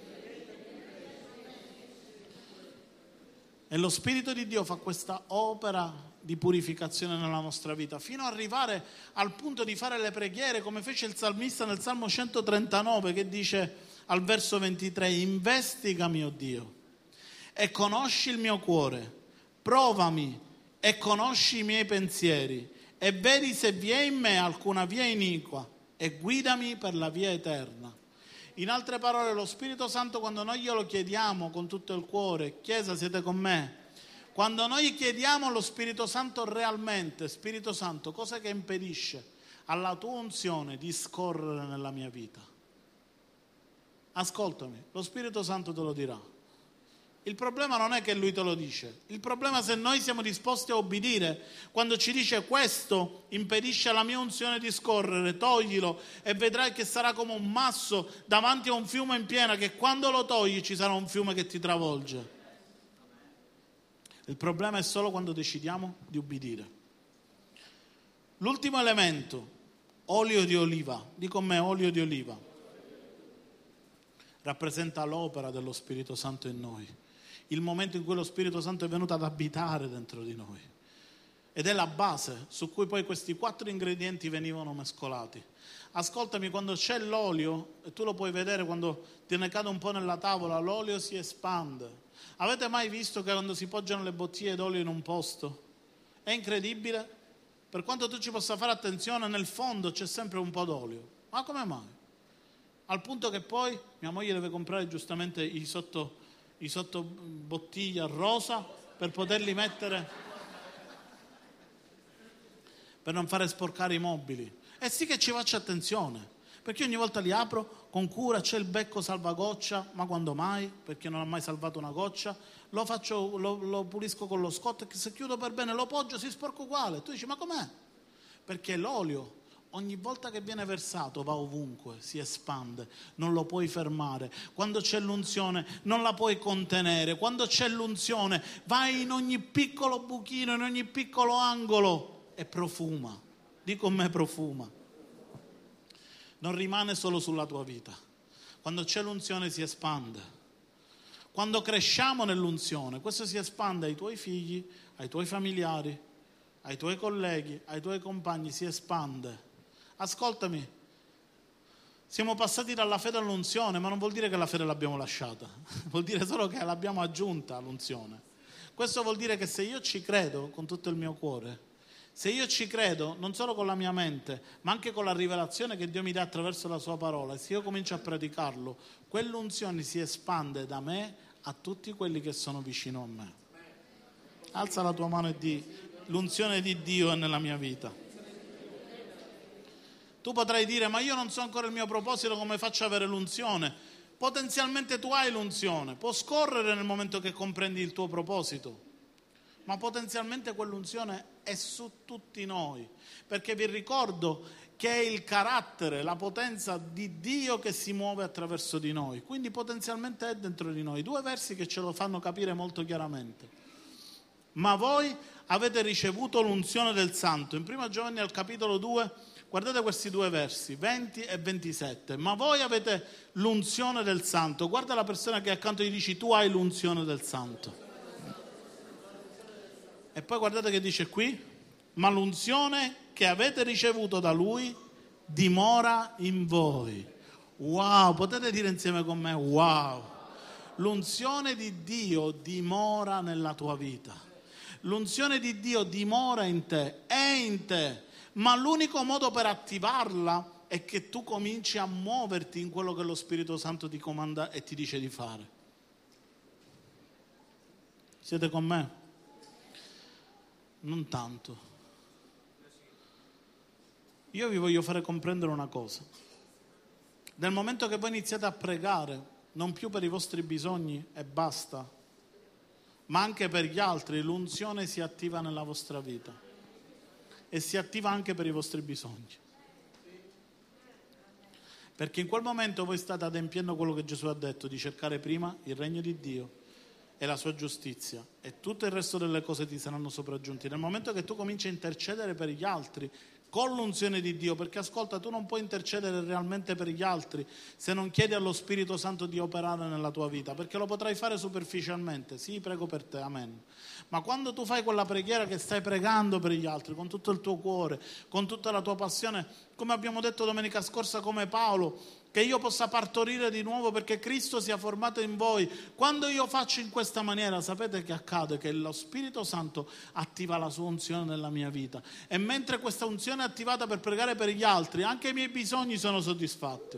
A: E lo Spirito di Dio fa questa opera di purificazione nella nostra vita, fino ad arrivare al punto di fare le preghiere, come fece il salmista nel Salmo centotrentanove, che dice al verso ventitré: investigami, o Dio, e conosci il mio cuore, provami e conosci i miei pensieri, e vedi se vi è in me alcuna via iniqua, e guidami per la via eterna. In altre parole, lo Spirito Santo, quando noi glielo chiediamo con tutto il cuore, Chiesa, siete con me? Quando noi chiediamo allo Spirito Santo realmente: Spirito Santo, cosa che impedisce alla tua unzione di scorrere nella mia vita? Ascoltami, lo Spirito Santo te lo dirà. Il problema non è che lui te lo dice, il problema è se noi siamo disposti a obbedire. Quando ci dice: questo impedisce alla mia unzione di scorrere, toglilo e vedrai che sarà come un masso davanti a un fiume in piena, che quando lo togli ci sarà un fiume che ti travolge. Il problema è solo quando decidiamo di ubbidire. L'ultimo elemento, olio di oliva, di con me olio di oliva, rappresenta l'opera dello Spirito Santo in noi. Il momento in cui lo Spirito Santo è venuto ad abitare dentro di noi, ed è la base su cui poi questi quattro ingredienti venivano mescolati. Ascoltami, quando c'è l'olio, e tu lo puoi vedere quando te ne cade un po' nella tavola, l'olio si espande. Avete mai visto che quando si poggiano le bottiglie d'olio in un posto? È incredibile, per quanto tu ci possa fare attenzione, nel fondo c'è sempre un po' d'olio. Ma come mai? Al punto che poi mia moglie deve comprare giustamente i sotto i sotto bottiglia rosa per poterli mettere, per non fare sporcare i mobili. E sì che ci faccia attenzione, perché ogni volta li apro con cura, c'è il becco salvagoccia, ma quando mai? Perché non ho mai salvato una goccia. Lo faccio, lo, lo pulisco con lo scotto, e se chiudo per bene lo poggio, si sporca uguale. Tu dici: ma com'è? Perché l'olio, ogni volta che viene versato, va ovunque, si espande, non lo puoi fermare. Quando c'è l'unzione non la puoi contenere. Quando c'è l'unzione vai in ogni piccolo buchino, in ogni piccolo angolo e profuma. Di con me profuma. Non rimane solo sulla tua vita. Quando c'è l'unzione si espande. Quando cresciamo nell'unzione, questo si espande ai tuoi figli, ai tuoi familiari, ai tuoi colleghi, ai tuoi compagni, si espande. Ascoltami, siamo passati dalla fede all'unzione, ma non vuol dire che la fede l'abbiamo lasciata, vuol dire solo che l'abbiamo aggiunta all'unzione. Questo vuol dire che se io ci credo con tutto il mio cuore, se io ci credo non solo con la mia mente, ma anche con la rivelazione che Dio mi dà attraverso la sua parola, e se io comincio a predicarlo, quell'unzione si espande da me a tutti quelli che sono vicino a me. Alza la tua mano e di: l'unzione di Dio è nella mia vita. Tu potrai dire: ma io non so ancora il mio proposito, come faccio ad avere l'unzione? Potenzialmente tu hai l'unzione, può scorrere nel momento che comprendi il tuo proposito, ma potenzialmente quell'unzione è su tutti noi, perché vi ricordo che è il carattere, la potenza di Dio che si muove attraverso di noi, quindi potenzialmente è dentro di noi. Due versi che ce lo fanno capire molto chiaramente. Ma voi avete ricevuto l'unzione del Santo. In primo Giovanni al capitolo due, guardate questi due versi, venti e ventisette. Ma voi avete l'unzione del Santo. Guarda la persona che accanto gli dici: tu hai l'unzione del Santo. E poi guardate che dice qui, ma l'unzione che avete ricevuto da Lui dimora in voi. Wow, potete dire insieme con me, wow. L'unzione di Dio dimora nella tua vita. L'unzione di Dio dimora in te, è in te, ma l'unico modo per attivarla è che tu cominci a muoverti in quello che lo Spirito Santo ti comanda e ti dice di fare. Siete con me? Non tanto. Io vi voglio fare comprendere una cosa. Nel momento che voi iniziate a pregare, non più per i vostri bisogni e basta, ma anche per gli altri, l'unzione si attiva nella vostra vita e si attiva anche per i vostri bisogni. Perché in quel momento voi state adempiendo quello che Gesù ha detto, di cercare prima il regno di Dio e la sua giustizia, e tutto il resto delle cose ti saranno sopraggiunti. Nel momento che tu cominci a intercedere per gli altri con l'unzione di Dio, perché ascolta, tu non puoi intercedere realmente per gli altri se non chiedi allo Spirito Santo di operare nella tua vita, perché lo potrai fare superficialmente, sì, prego per te, amen, ma quando tu fai quella preghiera che stai pregando per gli altri con tutto il tuo cuore, con tutta la tua passione, come abbiamo detto domenica scorsa, come Paolo, che io possa partorire di nuovo perché Cristo sia formato in voi. Quando io faccio in questa maniera, sapete che accade? Che lo Spirito Santo attiva la sua unzione nella mia vita, e mentre questa unzione è attivata per pregare per gli altri, anche i miei bisogni sono soddisfatti.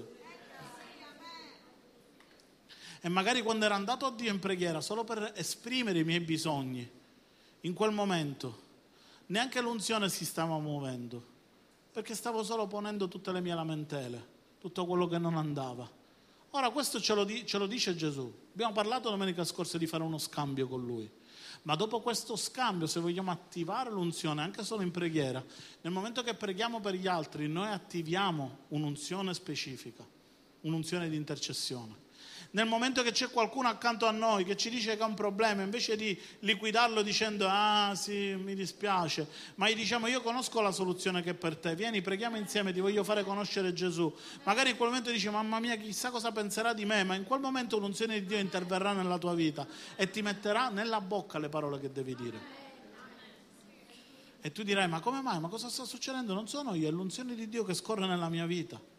A: E magari quando ero andato a Dio in preghiera solo per esprimere i miei bisogni, in quel momento neanche l'unzione si stava muovendo, perché stavo solo ponendo tutte le mie lamentele, tutto quello che non andava. Ora questo ce lo, di, ce lo dice Gesù. Abbiamo parlato domenica scorsa di fare uno scambio con Lui, ma dopo questo scambio, se vogliamo attivare l'unzione anche solo in preghiera, nel momento che preghiamo per gli altri, noi attiviamo un'unzione specifica, un'unzione di intercessione. Nel momento che c'è qualcuno accanto a noi che ci dice che ha un problema, invece di liquidarlo dicendo ah sì, mi dispiace, ma gli diciamo io conosco la soluzione che è per te, vieni, preghiamo insieme, ti voglio fare conoscere Gesù. Magari in quel momento dici mamma mia, chissà cosa penserà di me, ma in quel momento un'unzione di Dio interverrà nella tua vita e ti metterà nella bocca le parole che devi dire. E tu dirai ma come mai, ma cosa sta succedendo? Non sono io, è l'unzione di Dio che scorre nella mia vita.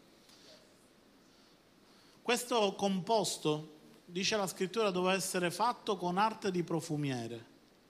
A: Questo composto, dice la scrittura, doveva essere fatto con arte di profumiere.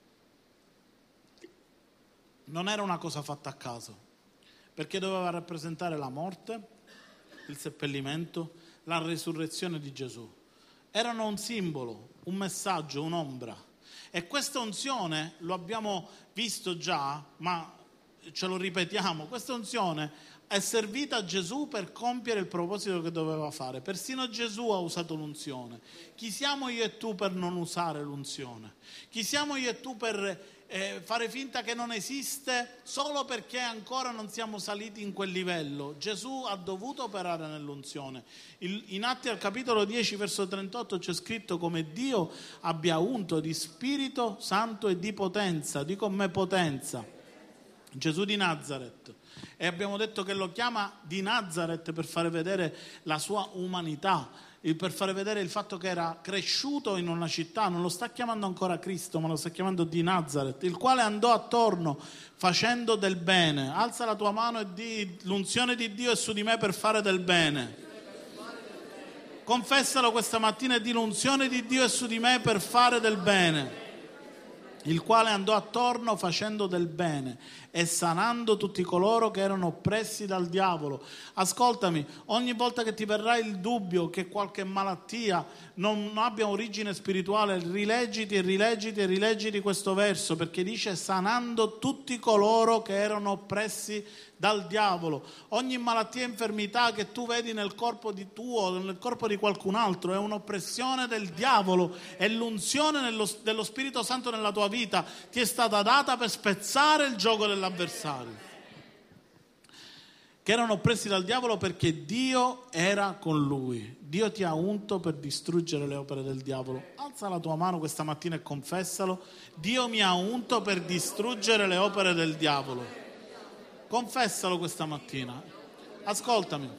A: Non era una cosa fatta a caso, perché doveva rappresentare la morte, il seppellimento, la resurrezione di Gesù. Erano un simbolo, un messaggio, un'ombra. E questa unzione, lo abbiamo visto già, ma ce lo ripetiamo, questa unzione è servita a Gesù per compiere il proposito che doveva fare. Persino Gesù ha usato l'unzione. Chi siamo io e tu per non usare l'unzione? Chi siamo io e tu per eh, fare finta che non esiste solo perché ancora non siamo saliti in quel livello? Gesù ha dovuto operare nell'unzione. Il, in Atti al capitolo dieci verso trentotto c'è scritto come Dio abbia unto di Spirito Santo e di potenza. Di con me potenza. Gesù di Nazaret. E abbiamo detto che lo chiama di Nazaret per fare vedere la sua umanità, per fare vedere il fatto che era cresciuto in una città. Non lo sta chiamando ancora Cristo, ma lo sta chiamando di Nazaret, il quale andò attorno facendo del bene. Alza la tua mano e di l'unzione di Dio è su di me per fare del bene. Confessalo questa mattina e di l'unzione di Dio è su di me per fare del bene. Il quale andò attorno facendo del bene e sanando tutti coloro che erano oppressi dal diavolo. Ascoltami, ogni volta che ti verrà il dubbio che qualche malattia non abbia origine spirituale, rileggiti e rileggiti e rileggiti questo verso, perché dice sanando tutti coloro che erano oppressi dal diavolo. Ogni malattia e infermità che tu vedi nel corpo di tuo, nel corpo di qualcun altro, è un'oppressione del diavolo, e l'unzione nello, dello Spirito Santo nella tua vita ti è stata data per spezzare il gioco dell'avversario, che erano oppressi dal diavolo perché Dio era con lui. Dio ti ha unto per distruggere le opere del diavolo. Alza la tua mano questa mattina e confessalo: Dio mi ha unto per distruggere le opere del diavolo. Confessalo questa mattina. Ascoltami,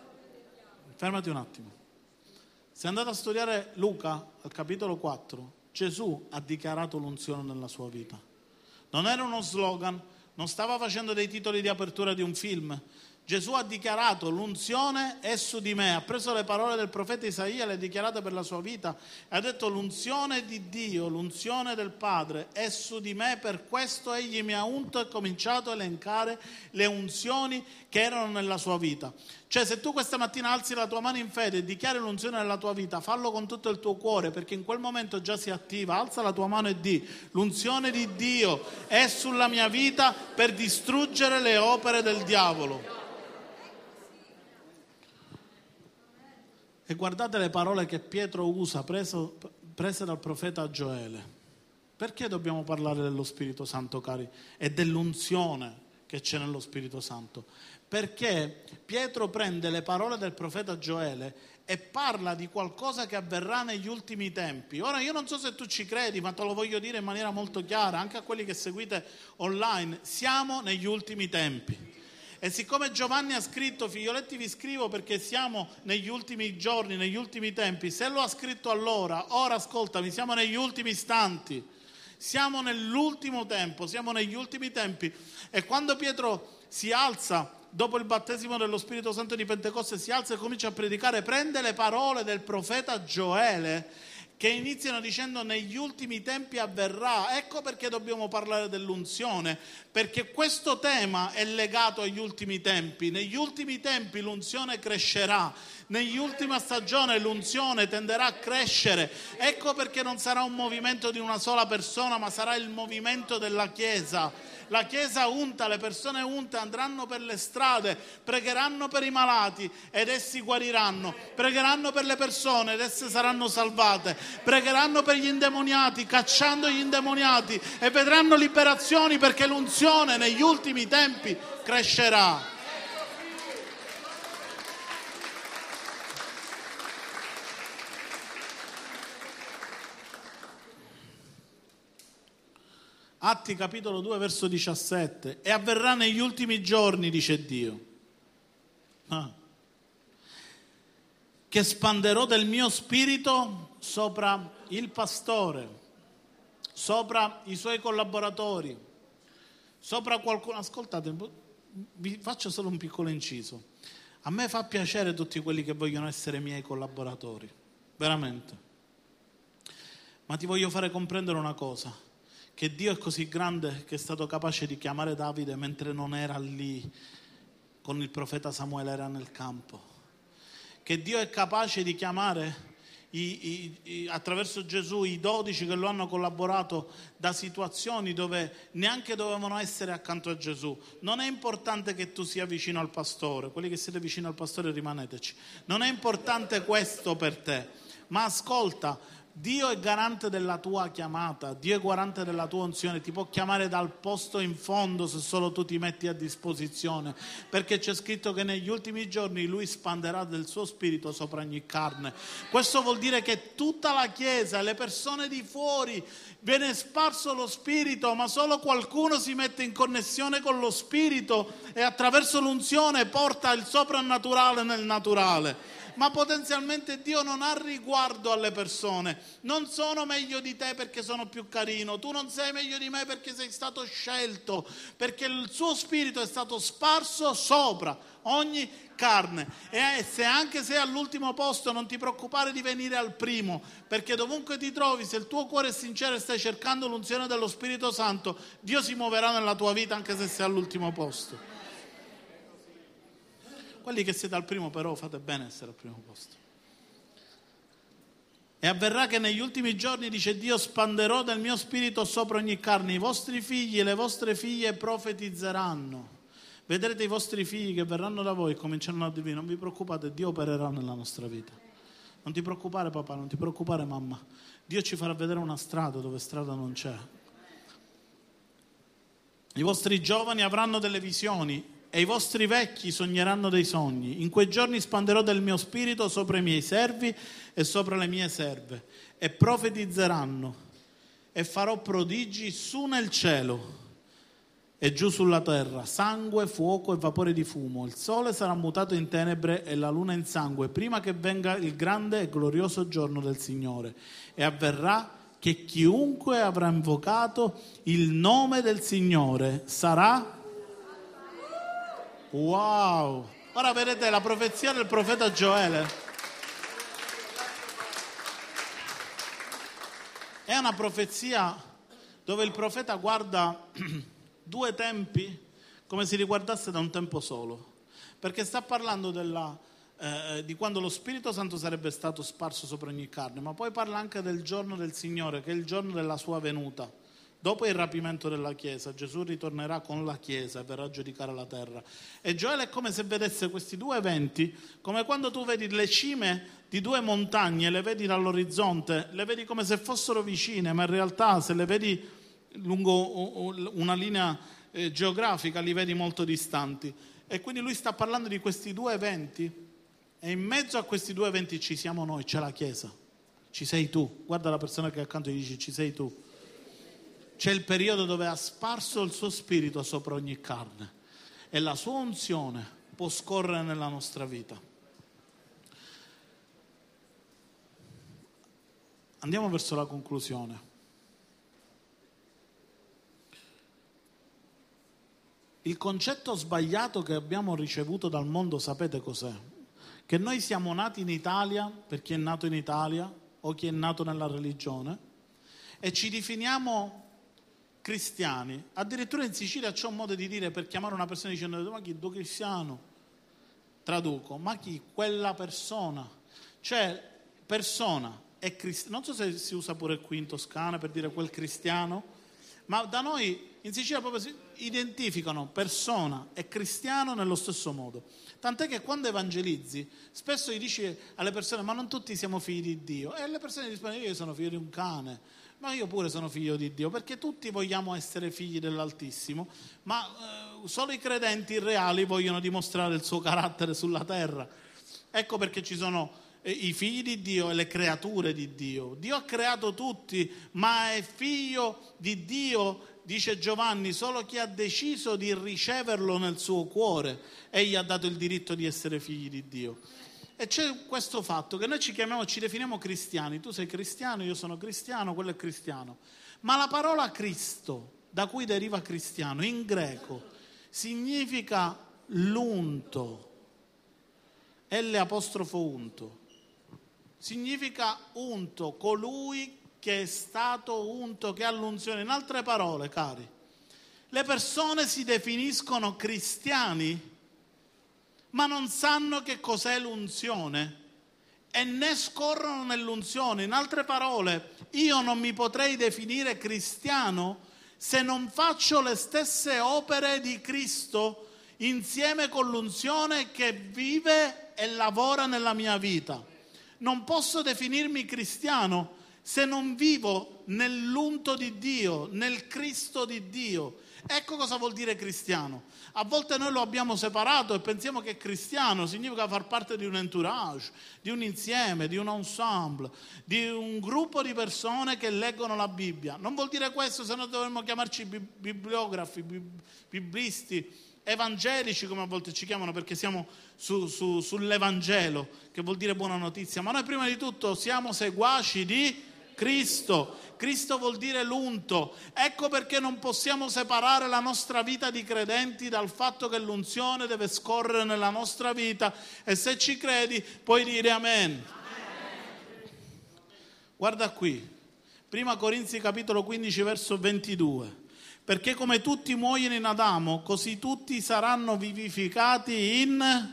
A: fermati un attimo. Se andate a studiare Luca al capitolo quattro, Gesù ha dichiarato l'unzione nella sua vita. Non era uno slogan, non stava facendo dei titoli di apertura di un film. Gesù ha dichiarato l'unzione è su di me, ha preso le parole del profeta Isaia, le ha dichiarate per la sua vita e ha detto l'unzione di Dio, l'unzione del Padre è su di me, per questo egli mi ha unto e ha cominciato a elencare le unzioni che erano nella sua vita. Cioè, se tu questa mattina alzi la tua mano in fede e dichiari l'unzione nella tua vita, fallo con tutto il tuo cuore, perché in quel momento già si attiva. Alza la tua mano e di: l'unzione di Dio è sulla mia vita per distruggere le opere del diavolo. E guardate le parole che Pietro usa, preso, prese dal profeta Gioele. Perché dobbiamo parlare dello Spirito Santo, cari? E dell'unzione che c'è nello Spirito Santo? Perché Pietro prende le parole del profeta Gioele e parla di qualcosa che avverrà negli ultimi tempi. Ora, io non so se tu ci credi, ma te lo voglio dire in maniera molto chiara, anche a quelli che seguite online: siamo negli ultimi tempi. E siccome Giovanni ha scritto, figlioletti vi scrivo perché siamo negli ultimi giorni, negli ultimi tempi, se lo ha scritto allora, ora ascoltami, siamo negli ultimi istanti, siamo nell'ultimo tempo, siamo negli ultimi tempi. E quando Pietro si alza, dopo il battesimo dello Spirito Santo di Pentecoste, si alza e comincia a predicare, prende le parole del profeta Gioele, che iniziano dicendo negli ultimi tempi avverrà. Ecco perché dobbiamo parlare dell'unzione, perché questo tema è legato agli ultimi tempi. Negli ultimi tempi l'unzione crescerà, nell'ultima stagione l'unzione tenderà a crescere. Ecco perché non sarà un movimento di una sola persona, ma sarà il movimento della Chiesa. La Chiesa unta, le persone unte andranno per le strade, pregheranno per i malati ed essi guariranno, pregheranno per le persone ed esse saranno salvate, pregheranno per gli indemoniati, cacciando gli indemoniati, e vedranno liberazioni, perché l'unzione negli ultimi tempi crescerà. Atti capitolo due verso diciassette: e avverrà negli ultimi giorni, dice Dio, ah, che spanderò del mio spirito sopra il pastore, sopra i suoi collaboratori, sopra qualcuno. Ascoltate, vi faccio solo un piccolo inciso. A me fa piacere tutti quelli che vogliono essere miei collaboratori, veramente. Ma ti voglio fare comprendere una cosa: che Dio è così grande che è stato capace di chiamare Davide mentre non era lì con il profeta Samuele, era nel campo. Che Dio è capace di chiamare i, i, i, attraverso Gesù i dodici che lo hanno collaborato da situazioni dove neanche dovevano essere accanto a Gesù. Non è importante che tu sia vicino al pastore, quelli che siete vicino al pastore rimaneteci. Non è importante questo per te, ma ascolta, Dio è garante della tua chiamata, Dio è garante della tua unzione, ti può chiamare dal posto in fondo se solo tu ti metti a disposizione, perché c'è scritto che negli ultimi giorni Lui spanderà del suo spirito sopra ogni carne. Questo vuol dire che tutta la Chiesa, le persone di fuori, viene sparso lo spirito, ma solo qualcuno si mette in connessione con lo spirito e attraverso l'unzione porta il soprannaturale nel naturale. Ma potenzialmente Dio non ha riguardo alle persone. Non sono meglio di te perché sono più carino, tu non sei meglio di me perché sei stato scelto, perché il suo spirito è stato sparso sopra ogni carne. E se anche sei all'ultimo posto, non ti preoccupare di venire al primo, perché dovunque ti trovi, se il tuo cuore è sincero e stai cercando l'unzione dello Spirito Santo, Dio si muoverà nella tua vita anche se sei all'ultimo posto. Quelli che siete al primo però fate bene a essere al primo posto. E avverrà che negli ultimi giorni, dice Dio, spanderò del mio spirito sopra ogni carne, i vostri figli e le vostre figlie profetizzeranno. Vedrete i vostri figli che verranno da voi e cominceranno a dirvi: non vi preoccupate, Dio opererà nella nostra vita. Non ti preoccupare papà, non ti preoccupare mamma, Dio ci farà vedere una strada dove strada non c'è. I vostri giovani avranno delle visioni e i vostri vecchi sogneranno dei sogni. In quei giorni spanderò del mio spirito sopra i miei servi e sopra le mie serve, e profetizzeranno, e farò prodigi su nel cielo e giù sulla terra, sangue, fuoco e vapore di fumo. Il sole sarà mutato in tenebre e la luna in sangue, prima che venga il grande e glorioso giorno del Signore. E avverrà che che chiunque avrà invocato il nome del Signore sarà... Wow! Ora vedete la profezia del profeta Gioele. È una profezia dove il profeta guarda due tempi come se li guardasse da un tempo solo, perché sta parlando della, eh, di quando lo Spirito Santo sarebbe stato sparso sopra ogni carne, ma poi parla anche del giorno del Signore, che è il giorno della sua venuta. Dopo il rapimento della Chiesa, Gesù ritornerà con la Chiesa e verrà a giudicare la terra. E Gioele è come se vedesse questi due eventi, come quando tu vedi le cime di due montagne, le vedi dall'orizzonte, le vedi come se fossero vicine, ma in realtà se le vedi lungo una linea eh, geografica li vedi molto distanti. E quindi lui sta parlando di questi due eventi, e in mezzo a questi due eventi ci siamo noi, c'è la Chiesa, ci sei tu. Guarda la persona che è accanto e gli dici: ci sei tu. C'è il periodo dove ha sparso il suo spirito sopra ogni carne e la sua unzione può scorrere nella nostra vita. Andiamo verso la conclusione. Il concetto sbagliato che abbiamo ricevuto dal mondo, sapete cos'è? Che noi siamo nati in Italia per chi è nato in Italia o chi è nato nella religione e ci definiamo cristiani. Addirittura in Sicilia c'è un modo di dire per chiamare una persona dicendo: ma chi? Tu cristiano? Traduco: ma chi? Quella persona. Cioè, persona è cristiano. Non so se si usa pure qui in Toscana per dire quel cristiano, ma da noi in Sicilia proprio si identificano persona e cristiano nello stesso modo. Tant'è che quando evangelizzi spesso gli dici alle persone: ma non tutti siamo figli di Dio. E le persone rispondono: io sono figlio di un cane. Ma io pure sono figlio di Dio, perché tutti vogliamo essere figli dell'Altissimo, ma eh, solo i credenti reali vogliono dimostrare il suo carattere sulla terra. Ecco perché ci sono eh, i figli di Dio e le creature di Dio. Dio ha creato tutti, ma è figlio di Dio, dice Giovanni, solo chi ha deciso di riceverlo nel suo cuore. Egli ha dato il diritto di essere figli di Dio. E c'è questo fatto che noi ci chiamiamo, ci definiamo cristiani. Tu sei cristiano, io sono cristiano, quello è cristiano. Ma la parola Cristo, da cui deriva cristiano, in greco, significa l'unto. L apostrofo unto. Significa unto, colui che è stato unto, che ha l'unzione. In altre parole, cari, le persone si definiscono cristiani ma non sanno che cos'è l'unzione e né scorrono nell'unzione. In altre parole, io non mi potrei definire cristiano se non faccio le stesse opere di Cristo insieme con l'unzione che vive e lavora nella mia vita. Non posso definirmi cristiano se non vivo nell'unto di Dio, nel Cristo di Dio. Ecco cosa vuol dire cristiano. A volte noi lo abbiamo separato e pensiamo che cristiano significa far parte di un entourage, di un insieme, di un ensemble, di un gruppo di persone che leggono la Bibbia. Non vuol dire questo, se no dovremmo chiamarci bibliografi, biblisti, evangelici, come a volte ci chiamano, perché siamo su, su, sull'Evangelo, che vuol dire buona notizia. Ma noi prima di tutto siamo seguaci di Cristo. Cristo vuol dire l'unto. Ecco perché non possiamo separare la nostra vita di credenti dal fatto che l'unzione deve scorrere nella nostra vita, e se ci credi puoi dire amen. Amen. Guarda qui, prima Corinzi capitolo quindici verso ventidue. Perché come tutti muoiono in Adamo, così tutti saranno vivificati in...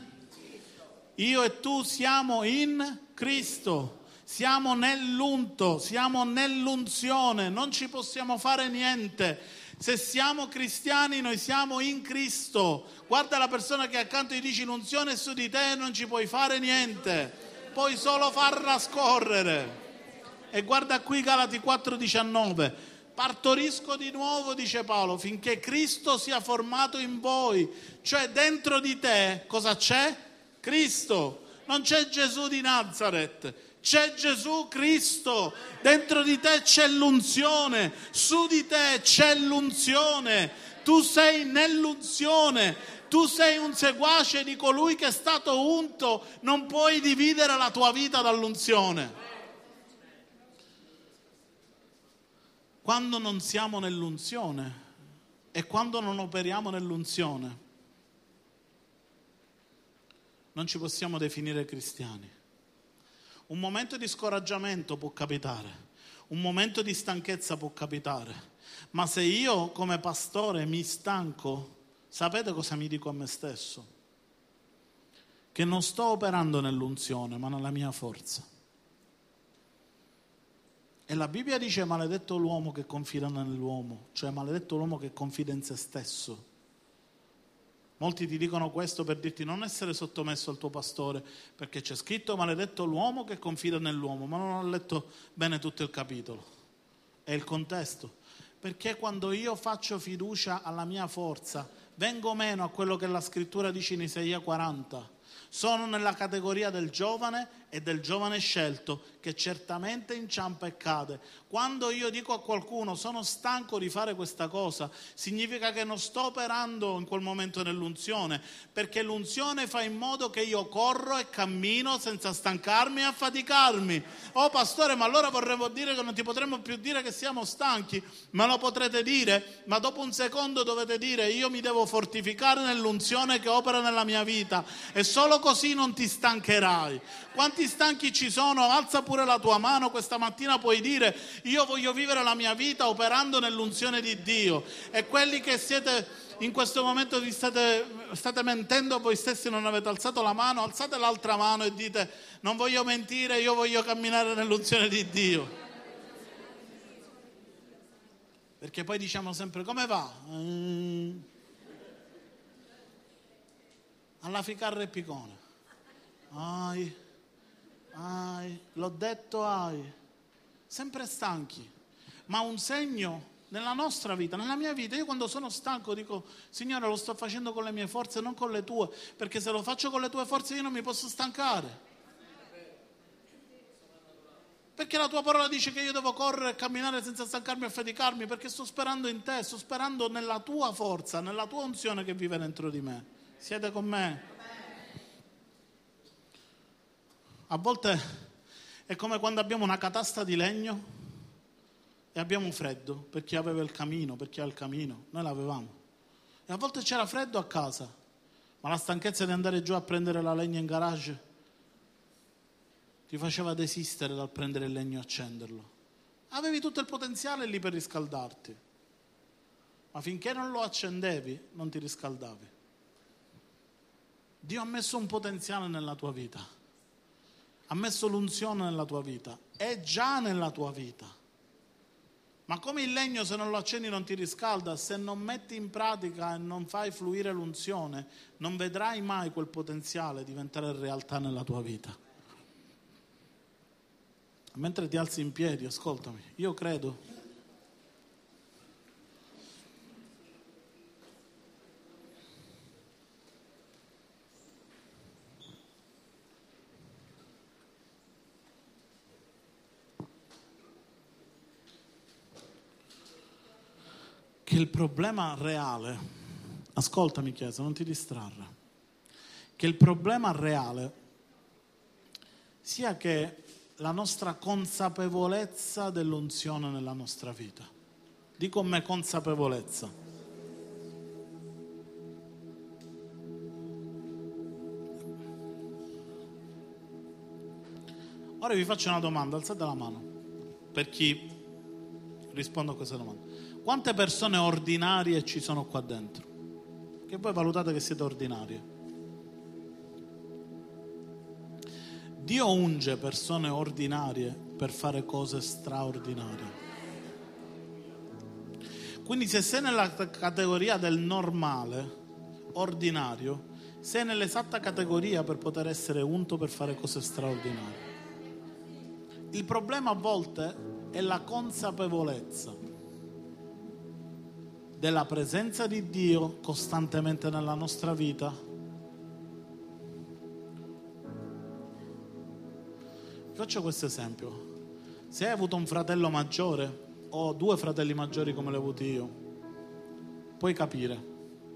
A: Io e tu siamo in Cristo. Siamo nell'unto, siamo nell'unzione, non ci possiamo fare niente. Se siamo cristiani, noi siamo in Cristo. Guarda la persona che accanto gli dici: l'unzione è su di te e non ci puoi fare niente, puoi solo farla scorrere. E guarda qui Galati quattro diciannove: partorisco di nuovo, dice Paolo, finché Cristo sia formato in voi. Cioè dentro di te cosa c'è? Cristo. Non c'è Gesù di Nazareth, c'è Gesù Cristo. Dentro di te c'è l'unzione, su di te c'è l'unzione. Tu sei nell'unzione, tu sei un seguace di colui che è stato unto. Non puoi dividere la tua vita dall'unzione. quando non siamo nell'unzione e quando non operiamo nell'unzione, non ci possiamo definire cristiani. Un momento di scoraggiamento può capitare, un momento di stanchezza può capitare, ma se io come pastore mi stanco, sapete cosa mi dico a me stesso? Che non sto operando nell'unzione, ma nella mia forza. E la Bibbia dice maledetto l'uomo che confida nell'uomo, cioè maledetto l'uomo che confida in se stesso. Molti ti dicono questo per dirti non essere sottomesso al tuo pastore, perché c'è scritto maledetto l'uomo che confida nell'uomo, ma non ho letto bene tutto il capitolo e il contesto. Perché quando io faccio fiducia alla mia forza, vengo meno a quello che la scrittura dice in Isaia quaranta. Sono nella categoria del giovane e del giovane scelto che certamente inciampa e cade. Quando io dico a qualcuno sono stanco di fare questa cosa, significa che non sto operando in quel momento nell'unzione, perché l'unzione fa in modo che io corro e cammino senza stancarmi e affaticarmi. Oh pastore, ma allora vorremmo dire che non ti potremmo più dire che siamo stanchi. Me lo potrete dire, ma dopo un secondo dovete dire io mi devo fortificare nell'unzione che opera nella mia vita e solo così non ti stancherai. Quanti stanchi ci sono? Alza pure la tua mano, questa mattina puoi dire io voglio vivere la mia vita operando nell'unzione di Dio. E quelli che siete in questo momento vi state, state mentendo a voi stessi, non avete alzato la mano, alzate l'altra mano e dite non voglio mentire, io voglio camminare nell'unzione di Dio. Perché poi diciamo sempre come va? Mm. Alla ficarra e picone. Ai, ai, l'ho detto ai. Sempre stanchi. Ma un segno nella nostra vita, nella mia vita, io quando sono stanco dico Signore lo sto facendo con le mie forze, non con le tue, perché se lo faccio con le tue forze io non mi posso stancare. Perché la tua parola dice che io devo correre e camminare senza stancarmi e affaticarmi, perché sto sperando in te, sto sperando nella tua forza, nella tua unzione che vive dentro di me. Siete con me? A volte è come quando abbiamo una catasta di legno e abbiamo freddo, per chi aveva il camino, per chi ha il camino, noi l'avevamo. E a volte c'era freddo a casa, ma la stanchezza di andare giù a prendere la legna in garage ti faceva desistere dal prendere il legno e accenderlo. Avevi tutto il potenziale lì per riscaldarti, ma finché non lo accendevi non ti riscaldavi. Dio ha messo un potenziale nella tua vita, ha messo l'unzione nella tua vita, è già nella tua vita. Ma come il legno se non lo accendi non ti riscalda, se non metti in pratica e non fai fluire l'unzione, non vedrai mai quel potenziale diventare realtà nella tua vita. Mentre ti alzi in piedi, ascoltami, io credo che il problema reale, ascoltami Chiesa, non ti distrarre, che il problema reale sia che la nostra consapevolezza dell'unzione nella nostra vita. Di con me consapevolezza. Ora vi faccio una domanda, alzate la mano, per chi risponde a questa domanda. Quante persone ordinarie ci sono qua dentro? Che voi valutate che siete ordinarie. Dio unge persone ordinarie per fare cose straordinarie. Quindi se sei nella categoria del normale, ordinario, sei nell'esatta categoria per poter essere unto per fare cose straordinarie. Il problema a volte è la consapevolezza della presenza di Dio costantemente nella nostra vita. Faccio questo esempio. Se hai avuto un fratello maggiore o due fratelli maggiori come li ho avuti io, puoi capire.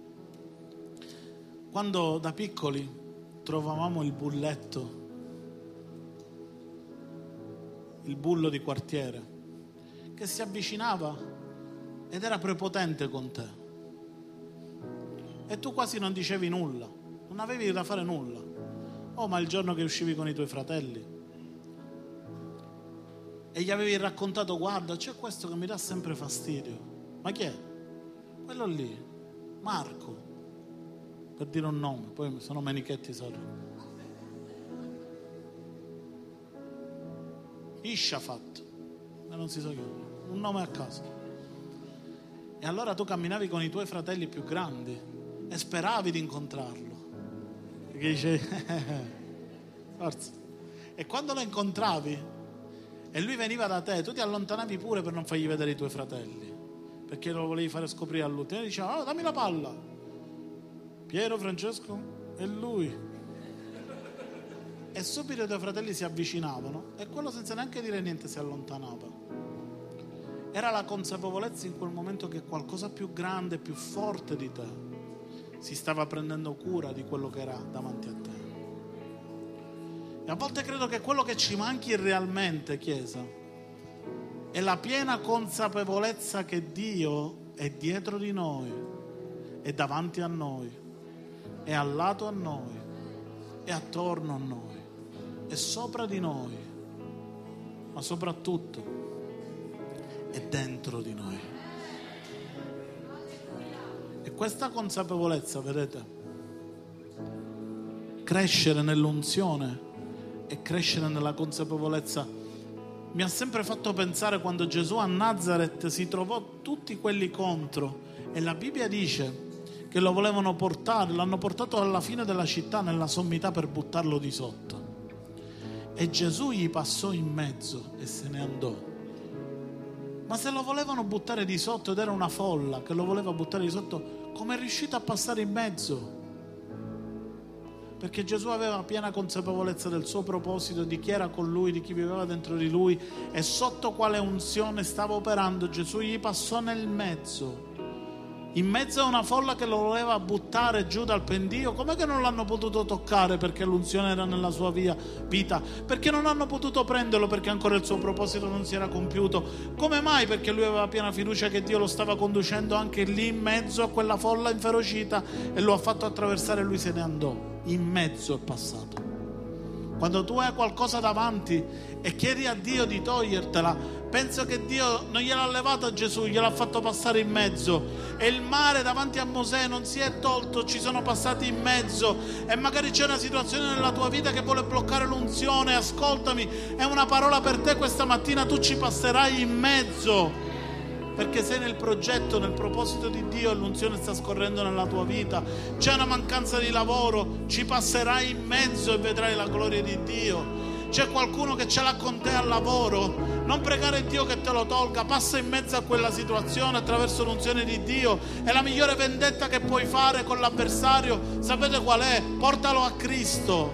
A: Quando da piccoli trovavamo il bulletto, il bullo di quartiere, che si avvicinava ed era prepotente con te. E tu quasi non dicevi nulla, non avevi da fare nulla. Oh, ma il giorno che uscivi con i tuoi fratelli e gli avevi raccontato: guarda, c'è questo che mi dà sempre fastidio. Ma chi è? Quello lì, Marco, per dire un nome, poi sono Menichetti solo. Ishafat, ma non si sa che, un nome a caso. E allora tu camminavi con i tuoi fratelli più grandi e speravi di incontrarlo, perché dicevi forza. E quando lo incontravi e lui veniva da te, tu ti allontanavi pure per non fargli vedere i tuoi fratelli, perché lo volevi fare scoprire all'ultimo. E diceva: oh, dammi la palla, Piero, Francesco e lui. E subito i tuoi fratelli si avvicinavano e quello, senza neanche dire niente, si allontanava. Era la consapevolezza in quel momento che qualcosa più grande, più forte di te si stava prendendo cura di quello che era davanti a te. E a volte credo che quello che ci manchi realmente, Chiesa, è la piena consapevolezza che Dio è dietro di noi, è davanti a noi, è al lato a noi, è attorno a noi, è sopra di noi, ma soprattutto è dentro di noi. E questa consapevolezza, vedete, crescere nell'unzione e crescere nella consapevolezza, mi ha sempre fatto pensare quando Gesù a Nazaret si trovò tutti quelli contro, e la Bibbia dice che lo volevano portare, l'hanno portato alla fine della città nella sommità per buttarlo di sotto, e Gesù gli passò in mezzo e se ne andò. Ma se lo volevano buttare di sotto ed era una folla che lo voleva buttare di sotto, come è riuscito a passare in mezzo? Perché Gesù aveva piena consapevolezza del suo proposito, di chi era con lui, di chi viveva dentro di lui e sotto quale unzione stava operando. Gesù gli passò nel mezzo, in mezzo a una folla che lo voleva buttare giù dal pendio. Com'è che non l'hanno potuto toccare? Perché l'unzione era nella sua via, vita. Perché non hanno potuto prenderlo? Perché ancora il suo proposito non si era compiuto. Come mai? Perché lui aveva piena fiducia che Dio lo stava conducendo anche lì in mezzo a quella folla inferocita, e lo ha fatto attraversare e lui se ne andò. In mezzo è passato. Quando tu hai qualcosa davanti e chiedi a Dio di togliertela, penso che Dio non gliel'ha levata a Gesù, gliel'ha fatto passare in mezzo. E il mare davanti a Mosè non si è tolto, ci sono passati in mezzo. E magari c'è una situazione nella tua vita che vuole bloccare l'unzione. Ascoltami, è una parola per te questa mattina: tu ci passerai in mezzo, perché sei nel progetto, nel proposito di Dio, e l'unzione sta scorrendo nella tua vita. C'è una mancanza di lavoro, ci passerai in mezzo e vedrai la gloria di Dio. C'è qualcuno che ce l'ha con te al lavoro, non pregare Dio che te lo tolga, passa in mezzo a quella situazione attraverso l'unzione di Dio. E la migliore vendetta che puoi fare con l'avversario, sapete qual è? Portalo a Cristo.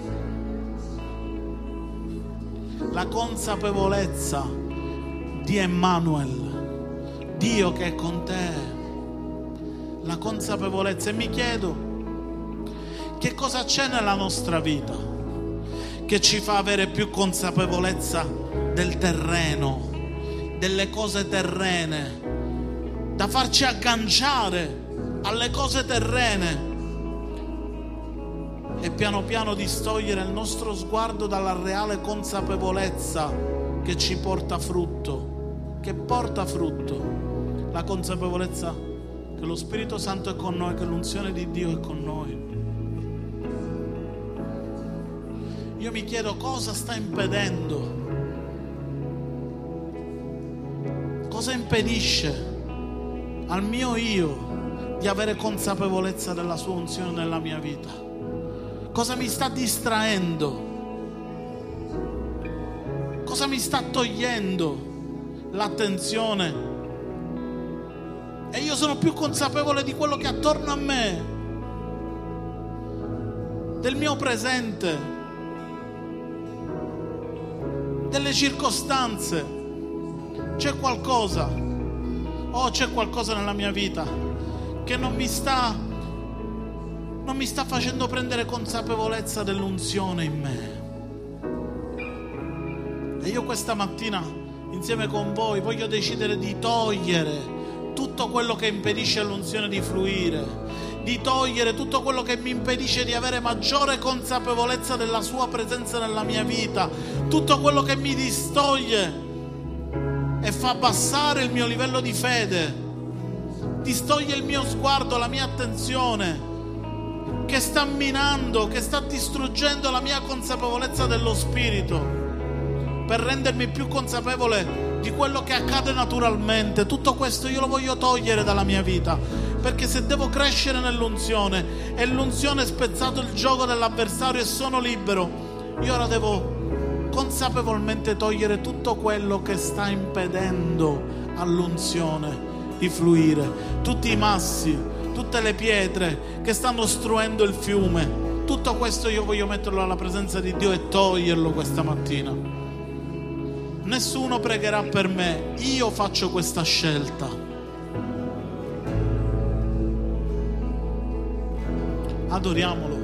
A: La consapevolezza di Emmanuel, Dio che è con te, la consapevolezza. E mi chiedo, che cosa c'è nella nostra vita che ci fa avere più consapevolezza del terreno, delle cose terrene, da farci agganciare alle cose terrene e piano piano distogliere il nostro sguardo dalla reale consapevolezza che ci porta frutto, che porta frutto, la consapevolezza che lo Spirito Santo è con noi, che l'unzione di Dio è con noi. Io mi chiedo cosa sta impedendo, cosa impedisce al mio io di avere consapevolezza della sua unzione nella mia vita? Cosa mi sta distraendo? Cosa mi sta togliendo l'attenzione? E io sono più consapevole di quello che è attorno a me, del mio presente, delle circostanze. C'è qualcosa, oh c'è qualcosa nella mia vita che non mi sta non mi sta facendo prendere consapevolezza dell'unzione in me. E io questa mattina insieme con voi, voglio decidere di togliere tutto quello che impedisce all'unzione di fluire, di togliere tutto quello che mi impedisce di avere maggiore consapevolezza della sua presenza nella mia vita, tutto quello che mi distoglie e fa abbassare il mio livello di fede, distoglie il mio sguardo, la mia attenzione, che sta minando, che sta distruggendo la mia consapevolezza dello Spirito, per rendermi più consapevole di quello che accade naturalmente. Tutto questo io lo voglio togliere dalla mia vita, perché se devo crescere nell'unzione e l'unzione è spezzato il gioco dell'avversario e sono libero, io ora devo consapevolmente togliere tutto quello che sta impedendo all'unzione di fluire, tutti i massi, tutte le pietre che stanno ostruendo il fiume. Tutto questo io voglio metterlo alla presenza di Dio e toglierlo questa mattina. Nessuno pregherà per me, io faccio questa scelta. Adoriamolo.